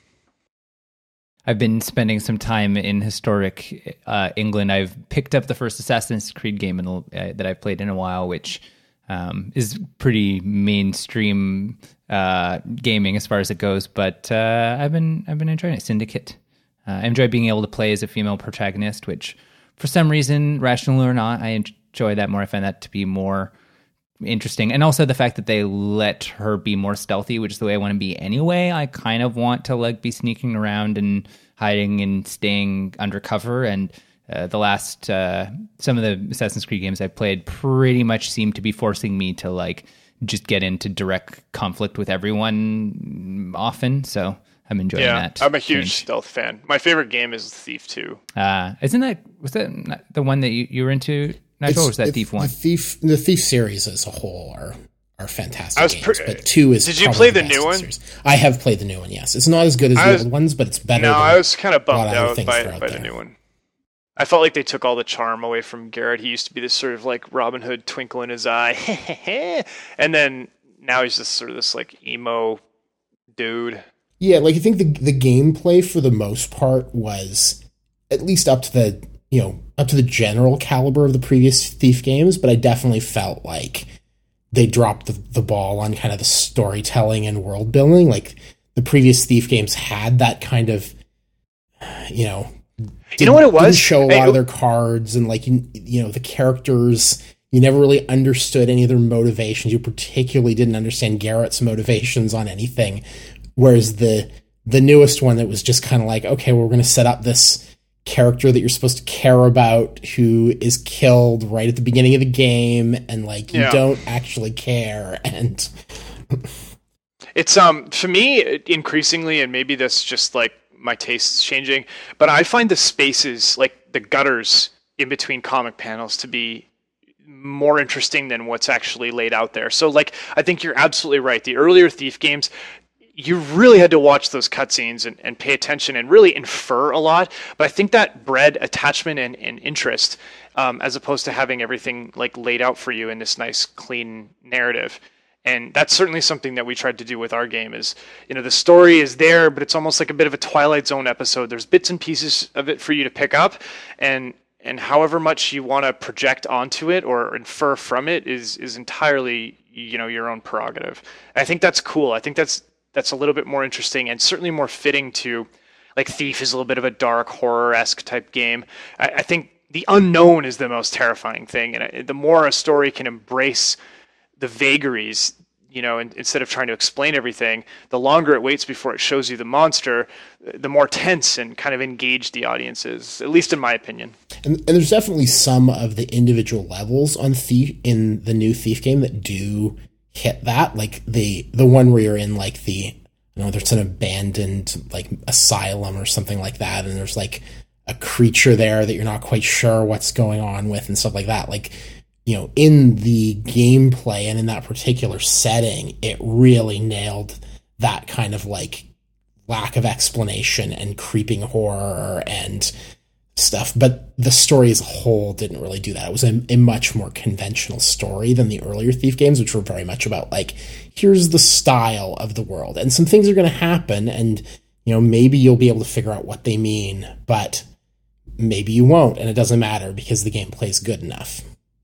I've been spending some time in historic uh, England. I've picked up the first Assassin's Creed game in, uh, that I've played in a while, which um, is pretty mainstream uh, gaming as far as it goes. But uh, I've been I've been enjoying it. Syndicate. Uh, I enjoy being able to play as a female protagonist, which, for some reason, rational or not, I enjoy that more. I find that to be more interesting, and also the fact that they let her be more stealthy, which is the way I want to be anyway. I kind of want to like be sneaking around and hiding and staying undercover, and uh, the last uh, some of the Assassin's Creed games I've played pretty much seem to be forcing me to like just get into direct conflict with everyone often, so I'm enjoying yeah, that. I'm a huge change. stealth fan. My favorite game is Thief two. Uh, isn't that was that the one that you, you were into? Nigel, or was that it, Thief one? The Thief, the Thief series as a whole are are fantastic I was games, pre- but two is. Did you probably play the best new one? series. I have played the new one. Yes, it's not as good as I the was- old ones, but it's better. No, than I was kind of a lot bummed of other out things by, that are out by the there. new one. I felt like they took all the charm away from Garrett. He used to be this sort of like Robin Hood twinkle in his eye, and then now he's just sort of this like emo dude. Yeah, like I think the the gameplay for the most part was at least up to the you know up to the general caliber of the previous Thief games, but I definitely felt like they dropped the, the ball on kind of the storytelling and world building. Like the previous Thief games had that kind of you know You know what it was? Didn't show a lot Hey, of their cards, and like you, you know the characters. You never really understood any of their motivations. You particularly didn't understand Garrett's motivations on anything. Whereas the the newest one, it was just kind of like, okay, well, we're going to set up this character that you're supposed to care about who is killed right at the beginning of the game, and like you Yeah. don't actually care. And It's um for me increasingly, and maybe that's just like my tastes changing, but I find the spaces, like the gutters in between comic panels, to be more interesting than what's actually laid out there. So like I think you're absolutely right. The earlier Thief games, you really had to watch those cutscenes and, and pay attention and really infer a lot. But I think that bred attachment and, and interest, um, as opposed to having everything like laid out for you in this nice, clean narrative. And that's certainly something that we tried to do with our game is, you know, the story is there, but it's almost like a bit of a Twilight Zone episode. There's bits and pieces of it for you to pick up, and and however much you want to project onto it or infer from it is is entirely, you know, your own prerogative. I think that's cool. I think that's that's a little bit more interesting and certainly more fitting to, like Thief is a little bit of a dark horror-esque type game. I, I think the unknown is the most terrifying thing, and I, the more a story can embrace the vagaries, you know, and instead of trying to explain everything, the longer it waits before it shows you the monster, the more tense and kind of engaged the audience is, at least in my opinion. And, and there's definitely some of the individual levels on Thief in the new Thief game that do hit that, like the the one where you're in like the, you know, there's an abandoned like asylum or something like that, and there's like a creature there that you're not quite sure what's going on with and stuff like that. Like, you know, in the gameplay and in that particular setting, it really nailed that kind of like lack of explanation and creeping horror and stuff. But the story as a whole didn't really do that. It was a, a much more conventional story than the earlier Thief games, which were very much about like, here's the style of the world, and some things are going to happen, and you know, maybe you'll be able to figure out what they mean, but maybe you won't, and it doesn't matter because the gameplay is good enough.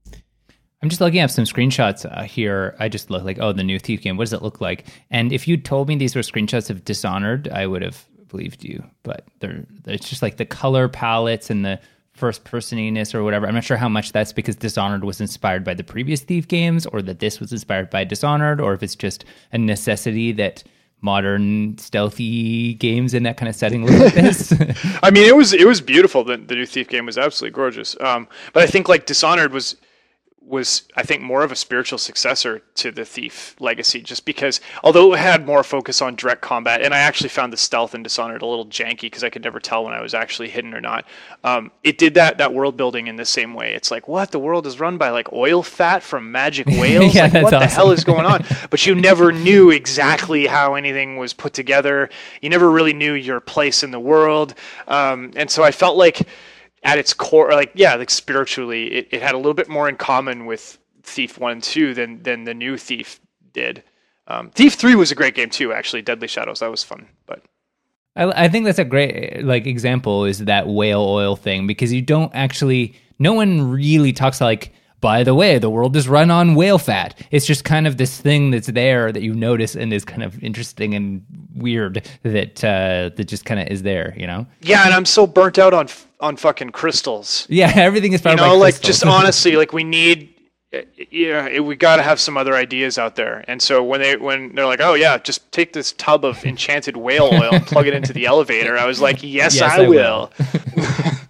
I'm just looking at some screenshots uh, here. I just look like, oh, the new Thief game. What does it look like? And if you told me these were screenshots of Dishonored, I would have believed you. But they're, it's just like the color palettes and the first-personiness or whatever. I'm not sure how much that's because Dishonored was inspired by the previous Thief games, or that this was inspired by Dishonored, or if it's just a necessity that modern stealthy games in that kind of setting look like this. I mean, it was it was beautiful. The, the new Thief game was absolutely gorgeous. Um, but I think like Dishonored was was, I think, more of a spiritual successor to the Thief legacy, just because, although it had more focus on direct combat, and I actually found the stealth in Dishonored a little janky because I could never tell when I was actually hidden or not. Um, it did that that world building in the same way. It's like, what? The world is run by like oil fat from magic whales? Yeah, like, that's what the awesome. hell is going on? But you never knew exactly how anything was put together. You never really knew your place in the world. Um, and so I felt like, at its core, like, yeah, like spiritually, it, it had a little bit more in common with Thief one and two than than the new Thief did. Um, Thief three was a great game too, actually. Deadly Shadows, that was fun. But I, I think that's a great like example is that whale oil thing, because you don't actually, no one really talks like, by the way, the world is run on whale fat. It's just kind of this thing that's there that you notice and is kind of interesting and weird that uh, that just kind of is there, you know? yeah, and I'm so burnt out on on fucking crystals. Yeah, everything is You powered know, by like crystals. just honestly, like we need, yeah, it, we got to have some other ideas out there. And so when they when they're like, oh yeah, just take this tub of enchanted whale oil and plug it into the elevator, I was like, yes, Yes, I, I will. will.